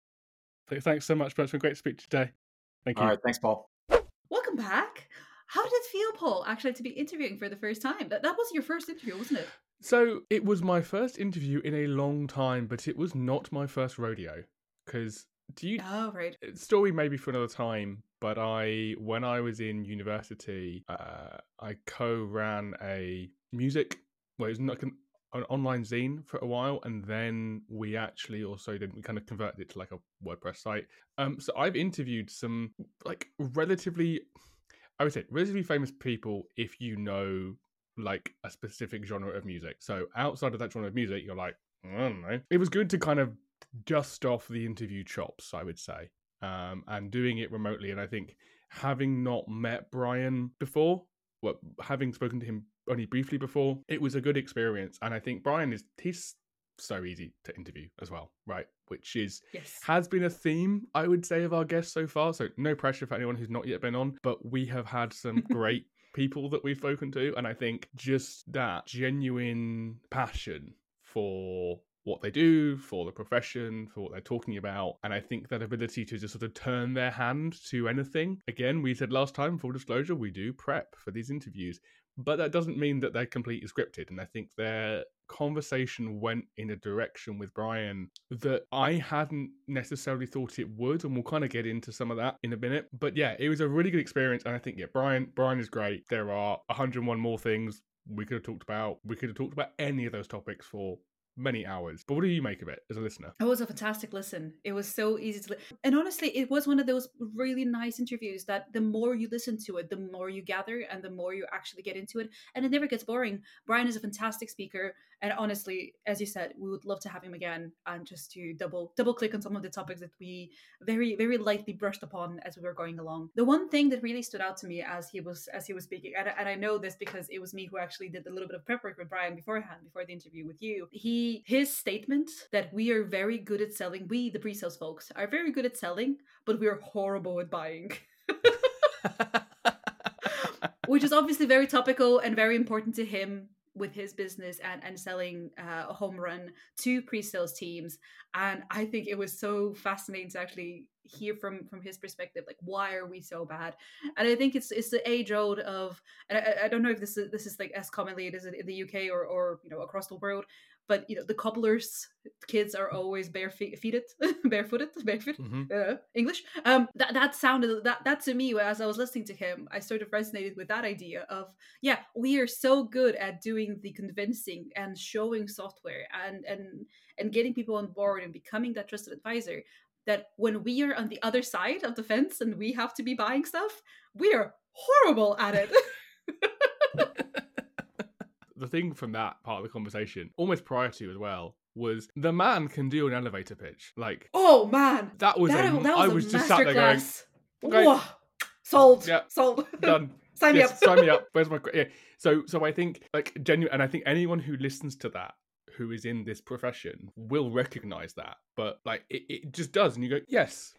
Thanks so much, Ben. It's been great to speak to you today. Thank you. All right. Thanks, Paul. Welcome back. How did it feel, Paul, actually to be interviewing for the first time? That was your first interview, wasn't it? So it was my first interview in a long time, but it was not my first rodeo. Because Oh, right. Story maybe for another time, but when I was in university, I co-ran a music, well, it was like an online zine for a while, and then we actually also we kind of converted it to like a WordPress site. So I've interviewed some like relatively famous people if you know like a specific genre of music. So outside of that genre of music, you're like, I don't know. It was good to kind of dust off the interview chops, I would say, and doing it remotely. And I think having not met Brian before, having spoken to him only briefly before, it was a good experience. And I think Brian he's so easy to interview as well, right? Which has been a theme, I would say, of our guests so far. So no pressure for anyone who's not yet been on, but we have had some great people that we've spoken to. And I think just that genuine passion for what they do, for the profession, for what they're talking about. And I think that ability to just sort of turn their hand to anything. Again, we said last time, full disclosure, we do prep for these interviews, but that doesn't mean that they're completely scripted. And I think their conversation went in a direction with Brian that I hadn't necessarily thought it would, and we'll kind of get into some of that in a minute. But yeah, it was a really good experience, and I think Brian is great. There are 101 more things we could have talked about. We could have talked about any of those topics for many hours. But what do you make of it as a listener? It was a fantastic listen. It was so easy to and honestly, it was one of those really nice interviews that the more you listen to it, the more you gather and the more you actually get into it, and it never gets boring. Brian is a fantastic speaker, and honestly, as you said, we would love to have him again and just to double click on some of the topics that we very lightly brushed upon as we were going along. The one thing that really stood out to me as he was speaking, and I know this because it was me who actually did a little bit of prep work with Brian beforehand, before the interview with you. His statement that we are very good at selling, we the pre-sales folks are very good at selling, but we are horrible at buying. Which is obviously very topical and very important to him with his business and selling a home run to pre-sales teams. And I think it was so fascinating to actually hear from his perspective, like, why are we so bad? And I think it's the age old of, and I don't know if this is like as commonly it is in the UK or across the world, but the cobblers kids are always barefooted, English. That sounded that to me, as I was listening to him, I sort of resonated with that idea of, yeah, we are so good at doing the convincing and showing software and getting people on board and becoming that trusted advisor, that when we are on the other side of the fence and we have to be buying stuff, we are horrible at it. The thing from that part of the conversation, almost prior to as well, was the man can do an elevator pitch. Like, oh man, that was I was just sat there going, okay. Whoa. Sold. Yeah, sold. Done. Sign me up. Sign me up. Where's my yeah? So I think, like, genuine, and I think anyone who listens to that, who is in this profession, will recognize that. But like, it just does, and you go, yes,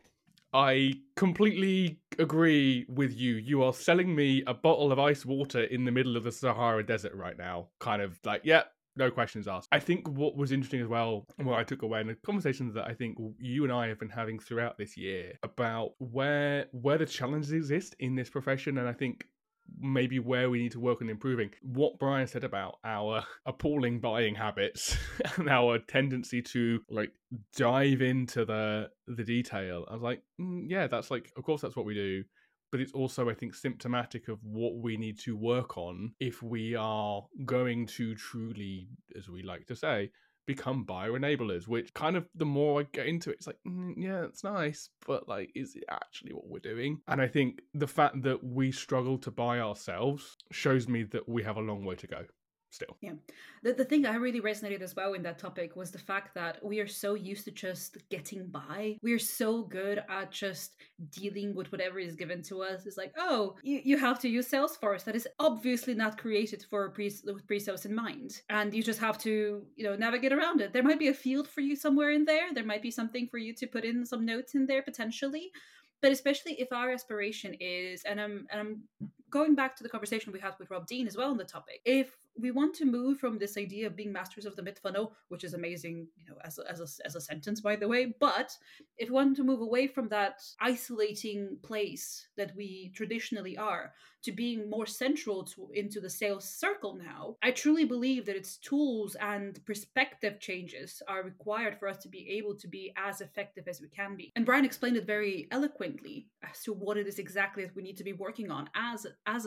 I completely agree with you. You are selling me a bottle of ice water in the middle of the Sahara Desert right now. Kind of like, yeah, no questions asked. I think what was interesting as well, and what I took away in the conversations that I think you and I have been having throughout this year about where the challenges exist in this profession, and I think maybe where we need to work on improving. What Brian said about our appalling buying habits and our tendency to like dive into the detail. I was like, yeah, that's like, of course that's what we do. But it's also, I think, symptomatic of what we need to work on if we are going to truly, as we like to say, become buyer enablers, which kind of, the more I get into it, it's like, yeah, it's nice, but like, is it actually what we're doing? And I think the fact that we struggle to buy ourselves shows me that we have a long way to go still. Yeah. The thing I really resonated as well in that topic was the fact that we are so used to just getting by. We are so good at just dealing with whatever is given to us. It's like, oh, you have to use Salesforce. That is obviously not created for with pre-sales in mind. And you just have to, navigate around it. There might be a field for you somewhere in there. There might be something for you to put in some notes in there potentially. But especially if our aspiration is, and I'm going back to the conversation we had with Rob Dean as well on the topic, if we want to move from this idea of being masters of the mid funnel, which is amazing, as a sentence, by the way, but if we want to move away from that isolating place that we traditionally are to being more central into the sales circle now, I truly believe that its tools and perspective changes are required for us to be able to be as effective as we can be. And Brian explained it very eloquently as to what it is exactly that we need to be working on as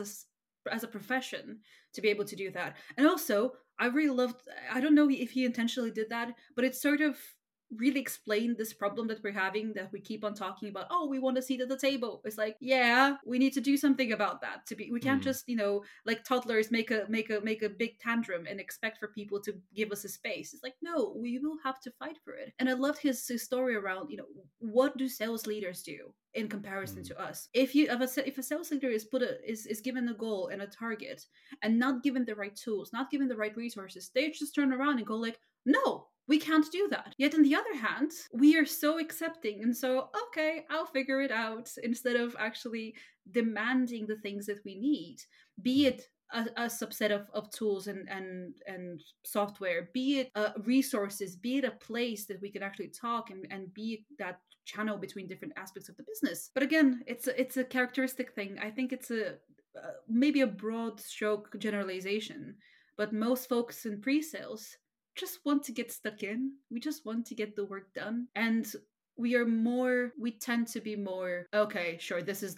a profession to be able to do that. And also, I really loved, I don't know if he intentionally did that, but it sort of really explained this problem that we're having, that we keep on talking about, oh, we want a seat at the table. It's like, yeah, we need to do something about that. We can't just, like toddlers make a big tantrum and expect for people to give us a space. It's like, no, we will have to fight for it. And I loved his story around, what do sales leaders do in comparison to us? If a sales leader is given a goal and a target and not given the right tools, not given the right resources, they just turn around and go like, no, we can't do that. Yet on the other hand, we are so accepting and so, okay, I'll figure it out, instead of actually demanding the things that we need, be it a subset of tools and software, be it resources, be it a place that we can actually talk and be that channel between different aspects of the business. But again, it's a characteristic thing. I think it's a maybe a broad stroke generalization, but most folks in pre-sales just want to get stuck in. We just want to get the work done. And we tend to be more, okay, sure, this is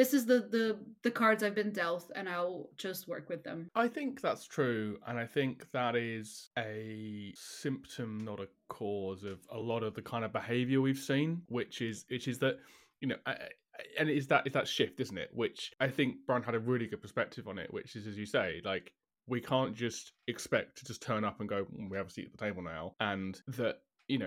the cards I've been dealt, and I'll just work with them. I think that's true, and I think that is a symptom, not a cause, of a lot of the kind of behavior we've seen, which is that, and it's that shift, isn't it? Which I think Brian had a really good perspective on it, which is, as you say, like, we can't just expect to just turn up and go, we have a seat at the table now, and that,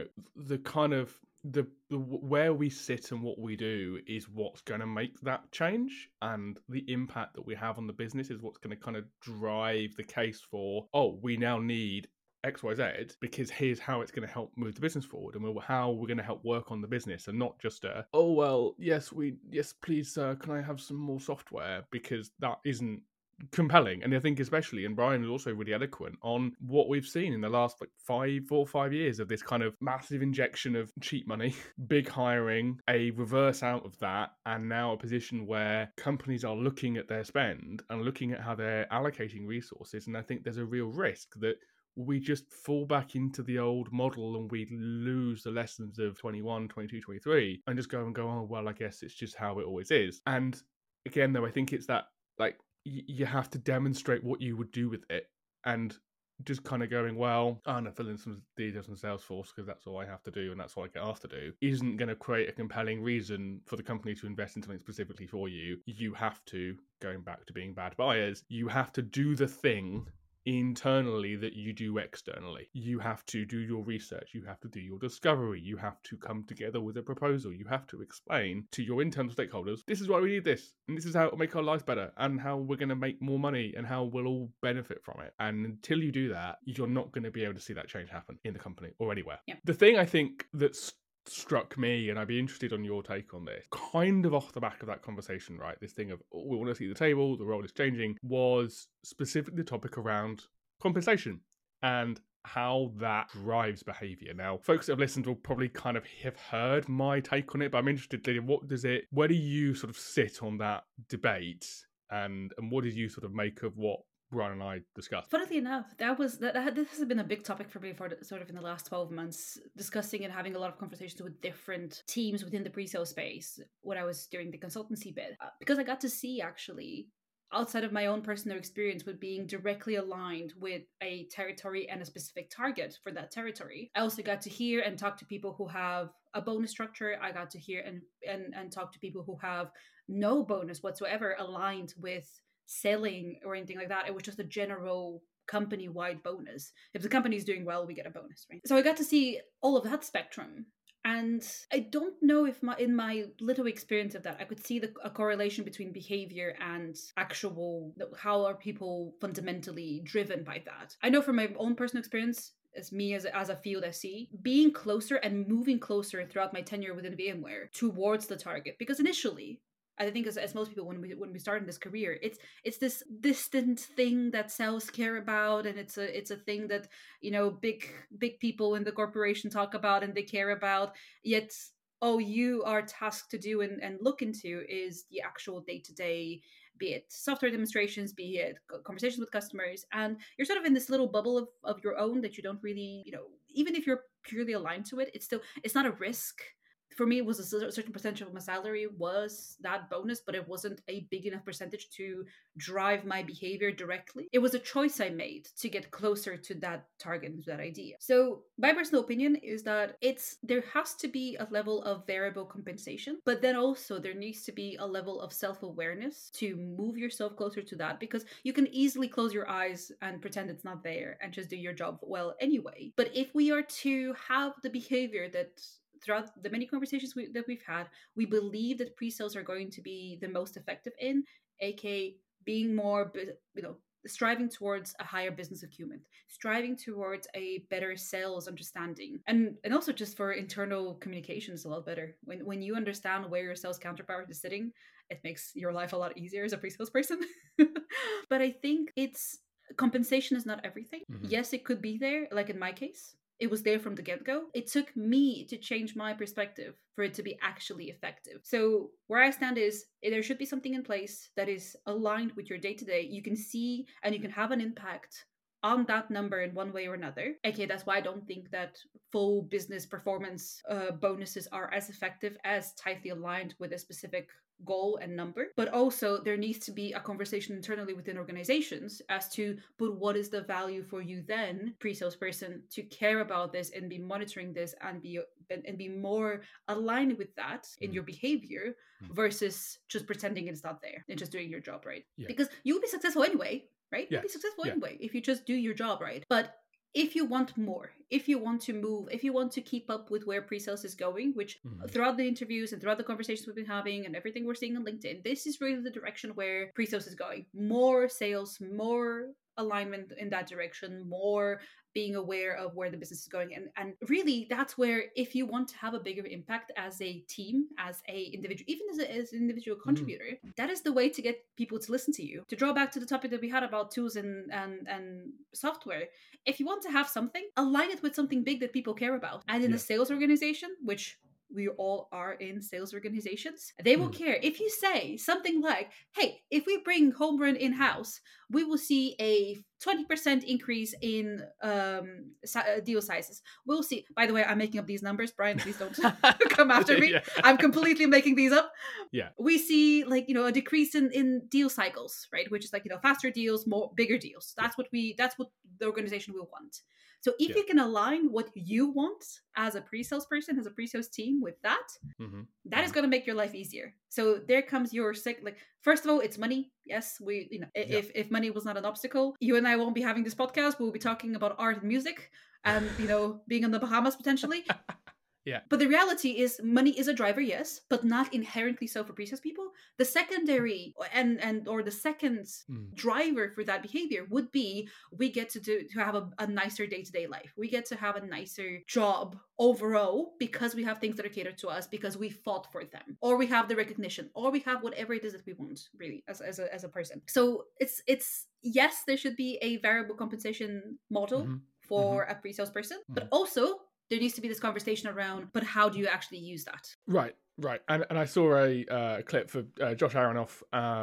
the kind of the where we sit and what we do is what's going to make that change, and the impact that we have on the business is what's going to kind of drive the case for, oh, we now need XYZ because here's how it's going to help move the business forward, and how we're going to help work on the business, and not just oh well, yes please can I have some more software, because that isn't compelling. And I think especially, and Brian was also really eloquent on what we've seen in the last like 4 or 5 years of this kind of massive injection of cheap money, big hiring, a reverse out of that, and now a position where companies are looking at their spend and looking at how they're allocating resources. And I think there's a real risk that we just fall back into the old model and we lose the lessons of 21, 22, 23 and just go, oh, well, I guess it's just how it always is. And again, though, I think it's that, like, you have to demonstrate what you would do with it, and just kind of going, well, I'm going to fill in some details in Salesforce because that's all I have to do and that's all I get asked to do, isn't going to create a compelling reason for the company to invest in something specifically for you. You have to, going back to being bad buyers, you have to do the thing internally that you do externally. You have to do your research, you have to do your discovery, you have to come together with a proposal, you have to explain to your internal stakeholders, this is why we need this, and this is how it'll make our lives better, and how we're going to make more money, and how we'll all benefit from it. And until you do that, you're not going to be able to see that change happen in the company or anywhere. Yeah. The thing I think that's struck me, and I'd be interested on your take on this, kind of off the back of that conversation, right? This thing of, oh, we want to see the table, the role is changing, was specifically the topic around compensation and how that drives behavior. Now, folks that have listened will probably kind of have heard my take on it, but I'm interested, Lydia, where do you sort of sit on that debate, and what did you sort of make of what Brian and I discussed? Funnily enough, this has been a big topic for me for sort of in the last 12 months, discussing and having a lot of conversations with different teams within the pre-sale space when I was doing the consultancy bit, because I got to see, actually, outside of my own personal experience with being directly aligned with a territory and a specific target for that territory, I also got to hear and talk to people who have a bonus structure. I got to hear and talk to people who have no bonus whatsoever aligned with selling or anything like that. It was just a general company-wide bonus. If the company is doing well, we get a bonus, right? So I got to see all of that spectrum. And I don't know if in my little experience of that, I could see a correlation between behavior and actual, how are people fundamentally driven by that. I know from my own personal experience, as a field SE, being closer and moving closer throughout my tenure within VMware towards the target, because initially, I think as most people, when we start in this career, it's this distant thing that sales care about, and it's a thing that, big people in the corporation talk about and they care about. Yet all you are tasked to do and look into is the actual day-to-day, be it software demonstrations, be it conversations with customers, and you're sort of in this little bubble of your own that you don't really, even if you're purely aligned to it, it's not a risk. For me, it was a certain percentage of my salary was that bonus, but it wasn't a big enough percentage to drive my behavior directly. It was a choice I made to get closer to that target and to that idea. So my personal opinion is that there has to be a level of variable compensation, but then also there needs to be a level of self-awareness to move yourself closer to that, because you can easily close your eyes and pretend it's not there and just do your job well anyway. But if we are to have the behavior that throughout the many conversations that we've had, we believe that pre-sales are going to be the most effective in, aka being more, striving towards a higher business acumen, striving towards a better sales understanding, and also just for internal communications a lot better. When you understand where your sales counterpart is sitting, it makes your life a lot easier as a pre-salesperson. But I think it's compensation is not everything. Yes, it could be there, like in my case. It was there from the get-go. It took me to change my perspective for it to be actually effective. So where I stand is there should be something in place that is aligned with your day-to-day. You can see and you can have an impact on that number in one way or another. Okay, that's why I don't think that full business performance bonuses are as effective as tightly aligned with a specific goal and number. But also there needs to be a conversation internally within organizations as to, but what is the value for you then, pre-salesperson, to care about this and be monitoring this and be more aligned with that in your behavior versus just pretending it's not there and just doing your job right. Because you'll be successful anyway, right? You'll be successful anyway if you just do your job right. But if you want more, if you want to move, if you want to keep up with where pre-sales is going, which throughout the interviews and throughout the conversations we've been having and everything we're seeing on LinkedIn, this is really the direction where pre-sales is going. More sales, more alignment in that direction, more being aware of where the business is going. And really that's where, if you want to have a bigger impact as a team, as a individual, even as an individual contributor, that is the way to get people to listen to you. To draw back to the topic that we had about tools and software, if you want to have something, align it with something big that people care about. And in a sales organization, which we all are in sales organizations, they will care. If you say something like, hey, if we bring Homerun in-house, we will see a 20% increase in deal sizes. We'll see. By the way, I'm making up these numbers. Brian, please don't come after me. I'm completely making these up. We see a decrease in deal cycles, right? Which is faster deals, more bigger deals. That's what the organization will want. So if you can align what you want as a pre-sales person, as a pre-sales team with that, that is going to make your life easier. So there comes your first of all, it's money. Yes, if money was not an obstacle, you and I won't be having this podcast. We'll be talking about art and music and, being on the Bahamas potentially. But the reality is money is a driver, yes, but not inherently so for pre-sales people. The secondary or the second driver for that behavior would be, we get to have a nicer day-to-day life. We get to have a nicer job overall because we have things that are catered to us, because we fought for them, or we have the recognition, or we have whatever it is that we want really as a person. So it's yes, there should be a variable compensation model for a pre-sales person, but also there needs to be this conversation around, but how do you actually use that? Right. And I saw a clip for Josh Aronoff,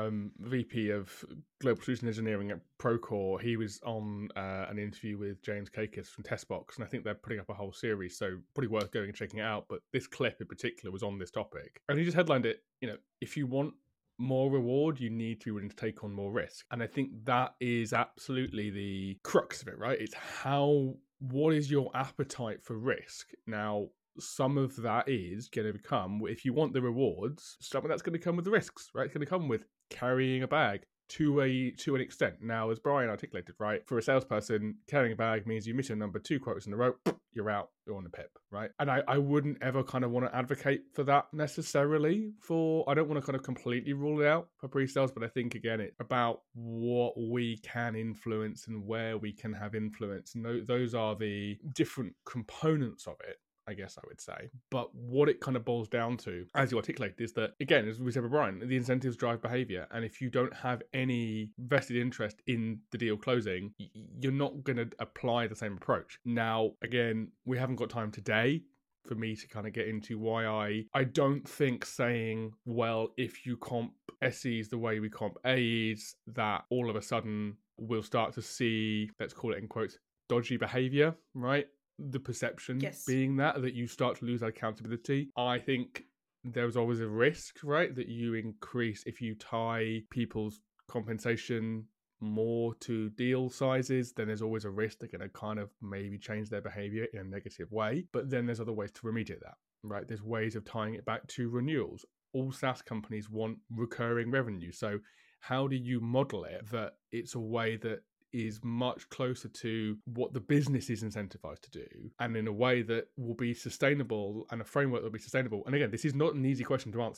VP of Global Solution Engineering at Procore. He was on an interview with James Kakis from Testbox, and I think they're putting up a whole series, so probably worth going and checking it out. But this clip in particular was on this topic. And he just headlined it, if you want more reward, you need to be willing to take on more risk. And I think that is absolutely the crux of it, right? It's what is your appetite for risk? Now, some of that is going to come, if you want the rewards, some of that's going to come with the risks, right? It's going to come with carrying a bag to an extent. Now, as Brian articulated, right, for a salesperson, carrying a bag means you miss your number 2 quotes in a row, you're out, you're on the pip, right? And I wouldn't ever kind of want to advocate for that necessarily. I don't want to kind of completely rule it out for pre-sales, but I think, again, it's about what we can influence and where we can have influence. And those are the different components of it, I guess I would say. But what it kind of boils down to, as you articulate, is that, again, as we said with Brian, the incentives drive behavior. And if you don't have any vested interest in the deal closing, you're not going to apply the same approach. Now, again, we haven't got time today for me to kind of get into why I don't think saying, well, if you comp SEs the way we comp AEs, that all of a sudden we'll start to see, let's call it in quotes, dodgy behavior, right? The perception being that you start to lose that accountability. I think there's always a risk, right, that you increase if you tie people's compensation more to deal sizes, then there's always a risk they're going to kind of maybe change their behavior in a negative way. But then there's other ways to remediate that, right? There's ways of tying it back to renewals. All SaaS companies want recurring revenue. So how do you model it that it's a way that is much closer to what the business is incentivized to do, and in a way that will be sustainable, and a framework that will be sustainable? And again, this is not an easy question to answer.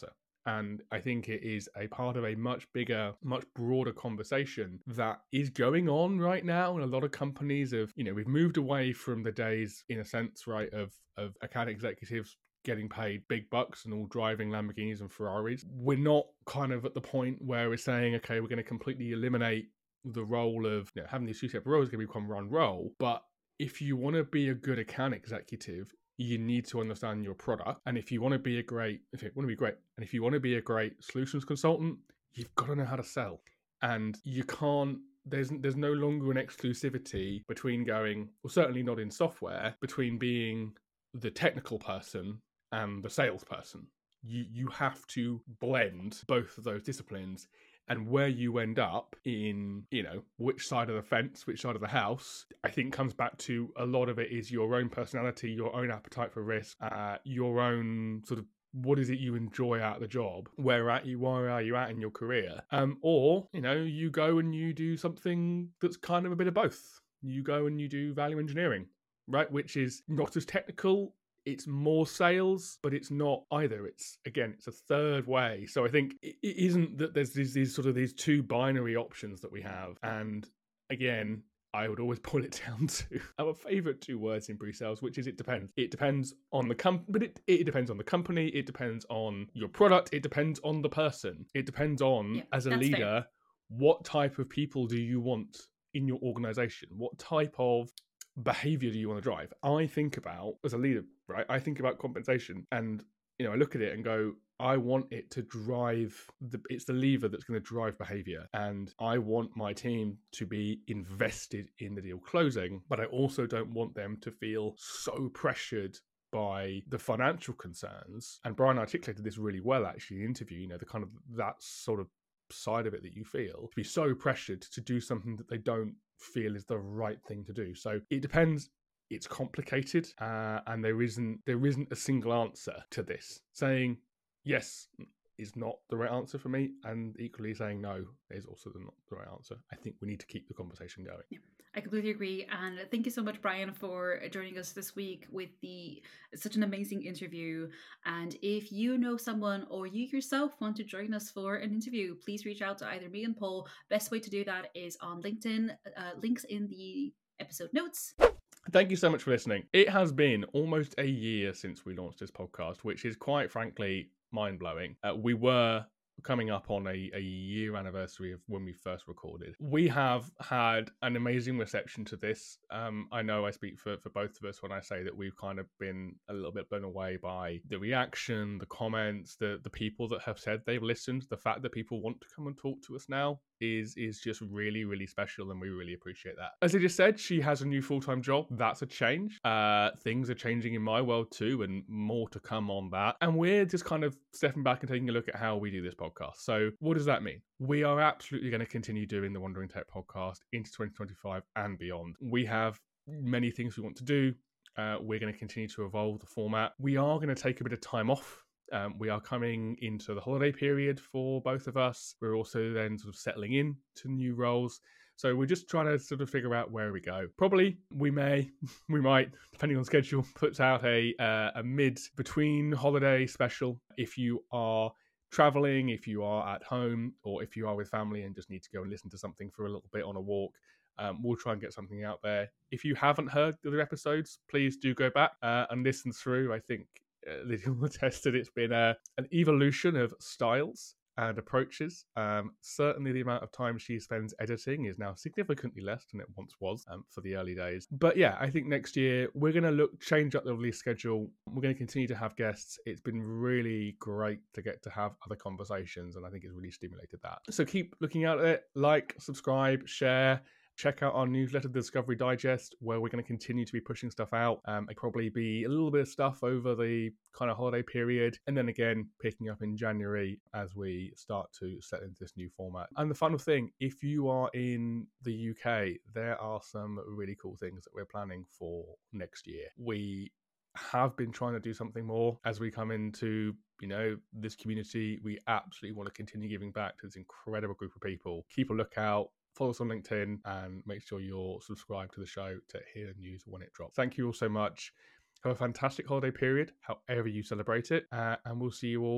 And I think it is a part of a much bigger, much broader conversation that is going on right now. And a lot of companies have, we've moved away from the days, in a sense, right, of account executives getting paid big bucks and all driving Lamborghinis and Ferraris. We're not kind of at the point where we're saying, okay, we're going to completely eliminate the role of having these two separate roles is going to become one role. But if you want to be a good account executive, you need to understand your product. And if you want to be great, and if you want to be a great solutions consultant, you've got to know how to sell. And you can't, there's no longer an exclusivity between going, well, certainly not in software, between being the technical person and the salesperson. You have to blend both of those disciplines. And where you end up in, which side of the fence, which side of the house, I think comes back to a lot of it is your own personality, your own appetite for risk, your own sort of what is it you enjoy out of the job? Where are you at in your career? Or, you go and you do something that's kind of a bit of both. You go and you do value engineering, right? Which is not as technical. It's more sales, but it's not either. It's a third way. So I think it isn't that there's these two binary options that we have. And again, I would always pull it down to our favorite two words in pre-sales, which is it depends. It depends on the company, but it depends on the company. It depends on your product. It depends on the person. It depends on, as a leader, fair. What type of people do you want in your organization? What type of behavior do you want to drive? I think about, as a leader, right? I think about compensation, and I look at it and go, I want it to drive it's the lever that's going to drive behavior, and I want my team to be invested in the deal closing, but I also don't want them to feel so pressured by the financial concerns. And Brian articulated this really well, actually, in the interview, the kind of that sort of side of it that you feel, to be so pressured to do something that they don't feel is the right thing to do. So it depends. It's complicated, and there isn't a single answer to this. Saying yes is not the right answer for me, and equally saying no is also not the right answer. I think we need to keep the conversation going. Yeah, I completely agree, and thank you so much, Brian, for joining us this week with such an amazing interview. And if you know someone or you yourself want to join us for an interview, please reach out to either me and Paul. Best way to do that is on LinkedIn. Links in the episode notes. Thank you so much for listening. It has been almost a year since we launched this podcast, which is quite frankly mind-blowing. We were coming up on a year anniversary of when we first recorded. We have had an amazing reception to this. I know I speak for both of us when I say that we've kind of been a little bit blown away by the reaction, the comments, the people that have said they've listened. The fact that people want to come and talk to us now is just really, really special, and we really appreciate that. As I just said, she has a new full-time job. That's a change. Things are changing in my world too, and more to come on that. And we're just kind of stepping back and taking a look at how we do this podcast. So what does that mean? We are absolutely going to continue doing the Wandering Tech podcast into 2025 and beyond. We have many things we want to do. We're going to continue to evolve the format. We are going to take a bit of time off. We are coming into the holiday period for both of us. We're also then sort of settling in to new roles. So we're just trying to sort of figure out where we go. Probably we might, depending on schedule, put out a mid between holiday special. If you are traveling, if you are at home, or if you are with family and just need to go and listen to something for a little bit on a walk, we'll try and get something out there. If you haven't heard the other episodes, please do go back and listen through. I think Lydia will attest that it's been an evolution of styles and approaches. Certainly the amount of time she spends editing is now significantly less than it once was for the early days. But yeah, I think next year we're going to change up the release schedule. We're going to continue to have guests. It's been really great to get to have other conversations, and I think it's really stimulated that. So keep looking at it, like, subscribe, share. Check out our newsletter, The Discovery Digest, where we're going to continue to be pushing stuff out. It'll probably be a little bit of stuff over the kind of holiday period, and then again, picking up in January as we start to set into this new format. And the final thing, if you are in the UK, there are some really cool things that we're planning for next year. We have been trying to do something more as we come into this community. We absolutely want to continue giving back to this incredible group of people. Keep a lookout. Follow us on LinkedIn and make sure you're subscribed to the show to hear the news when it drops. Thank you all so much. Have a fantastic holiday period, however you celebrate it. And we'll see you all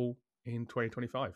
in 2025.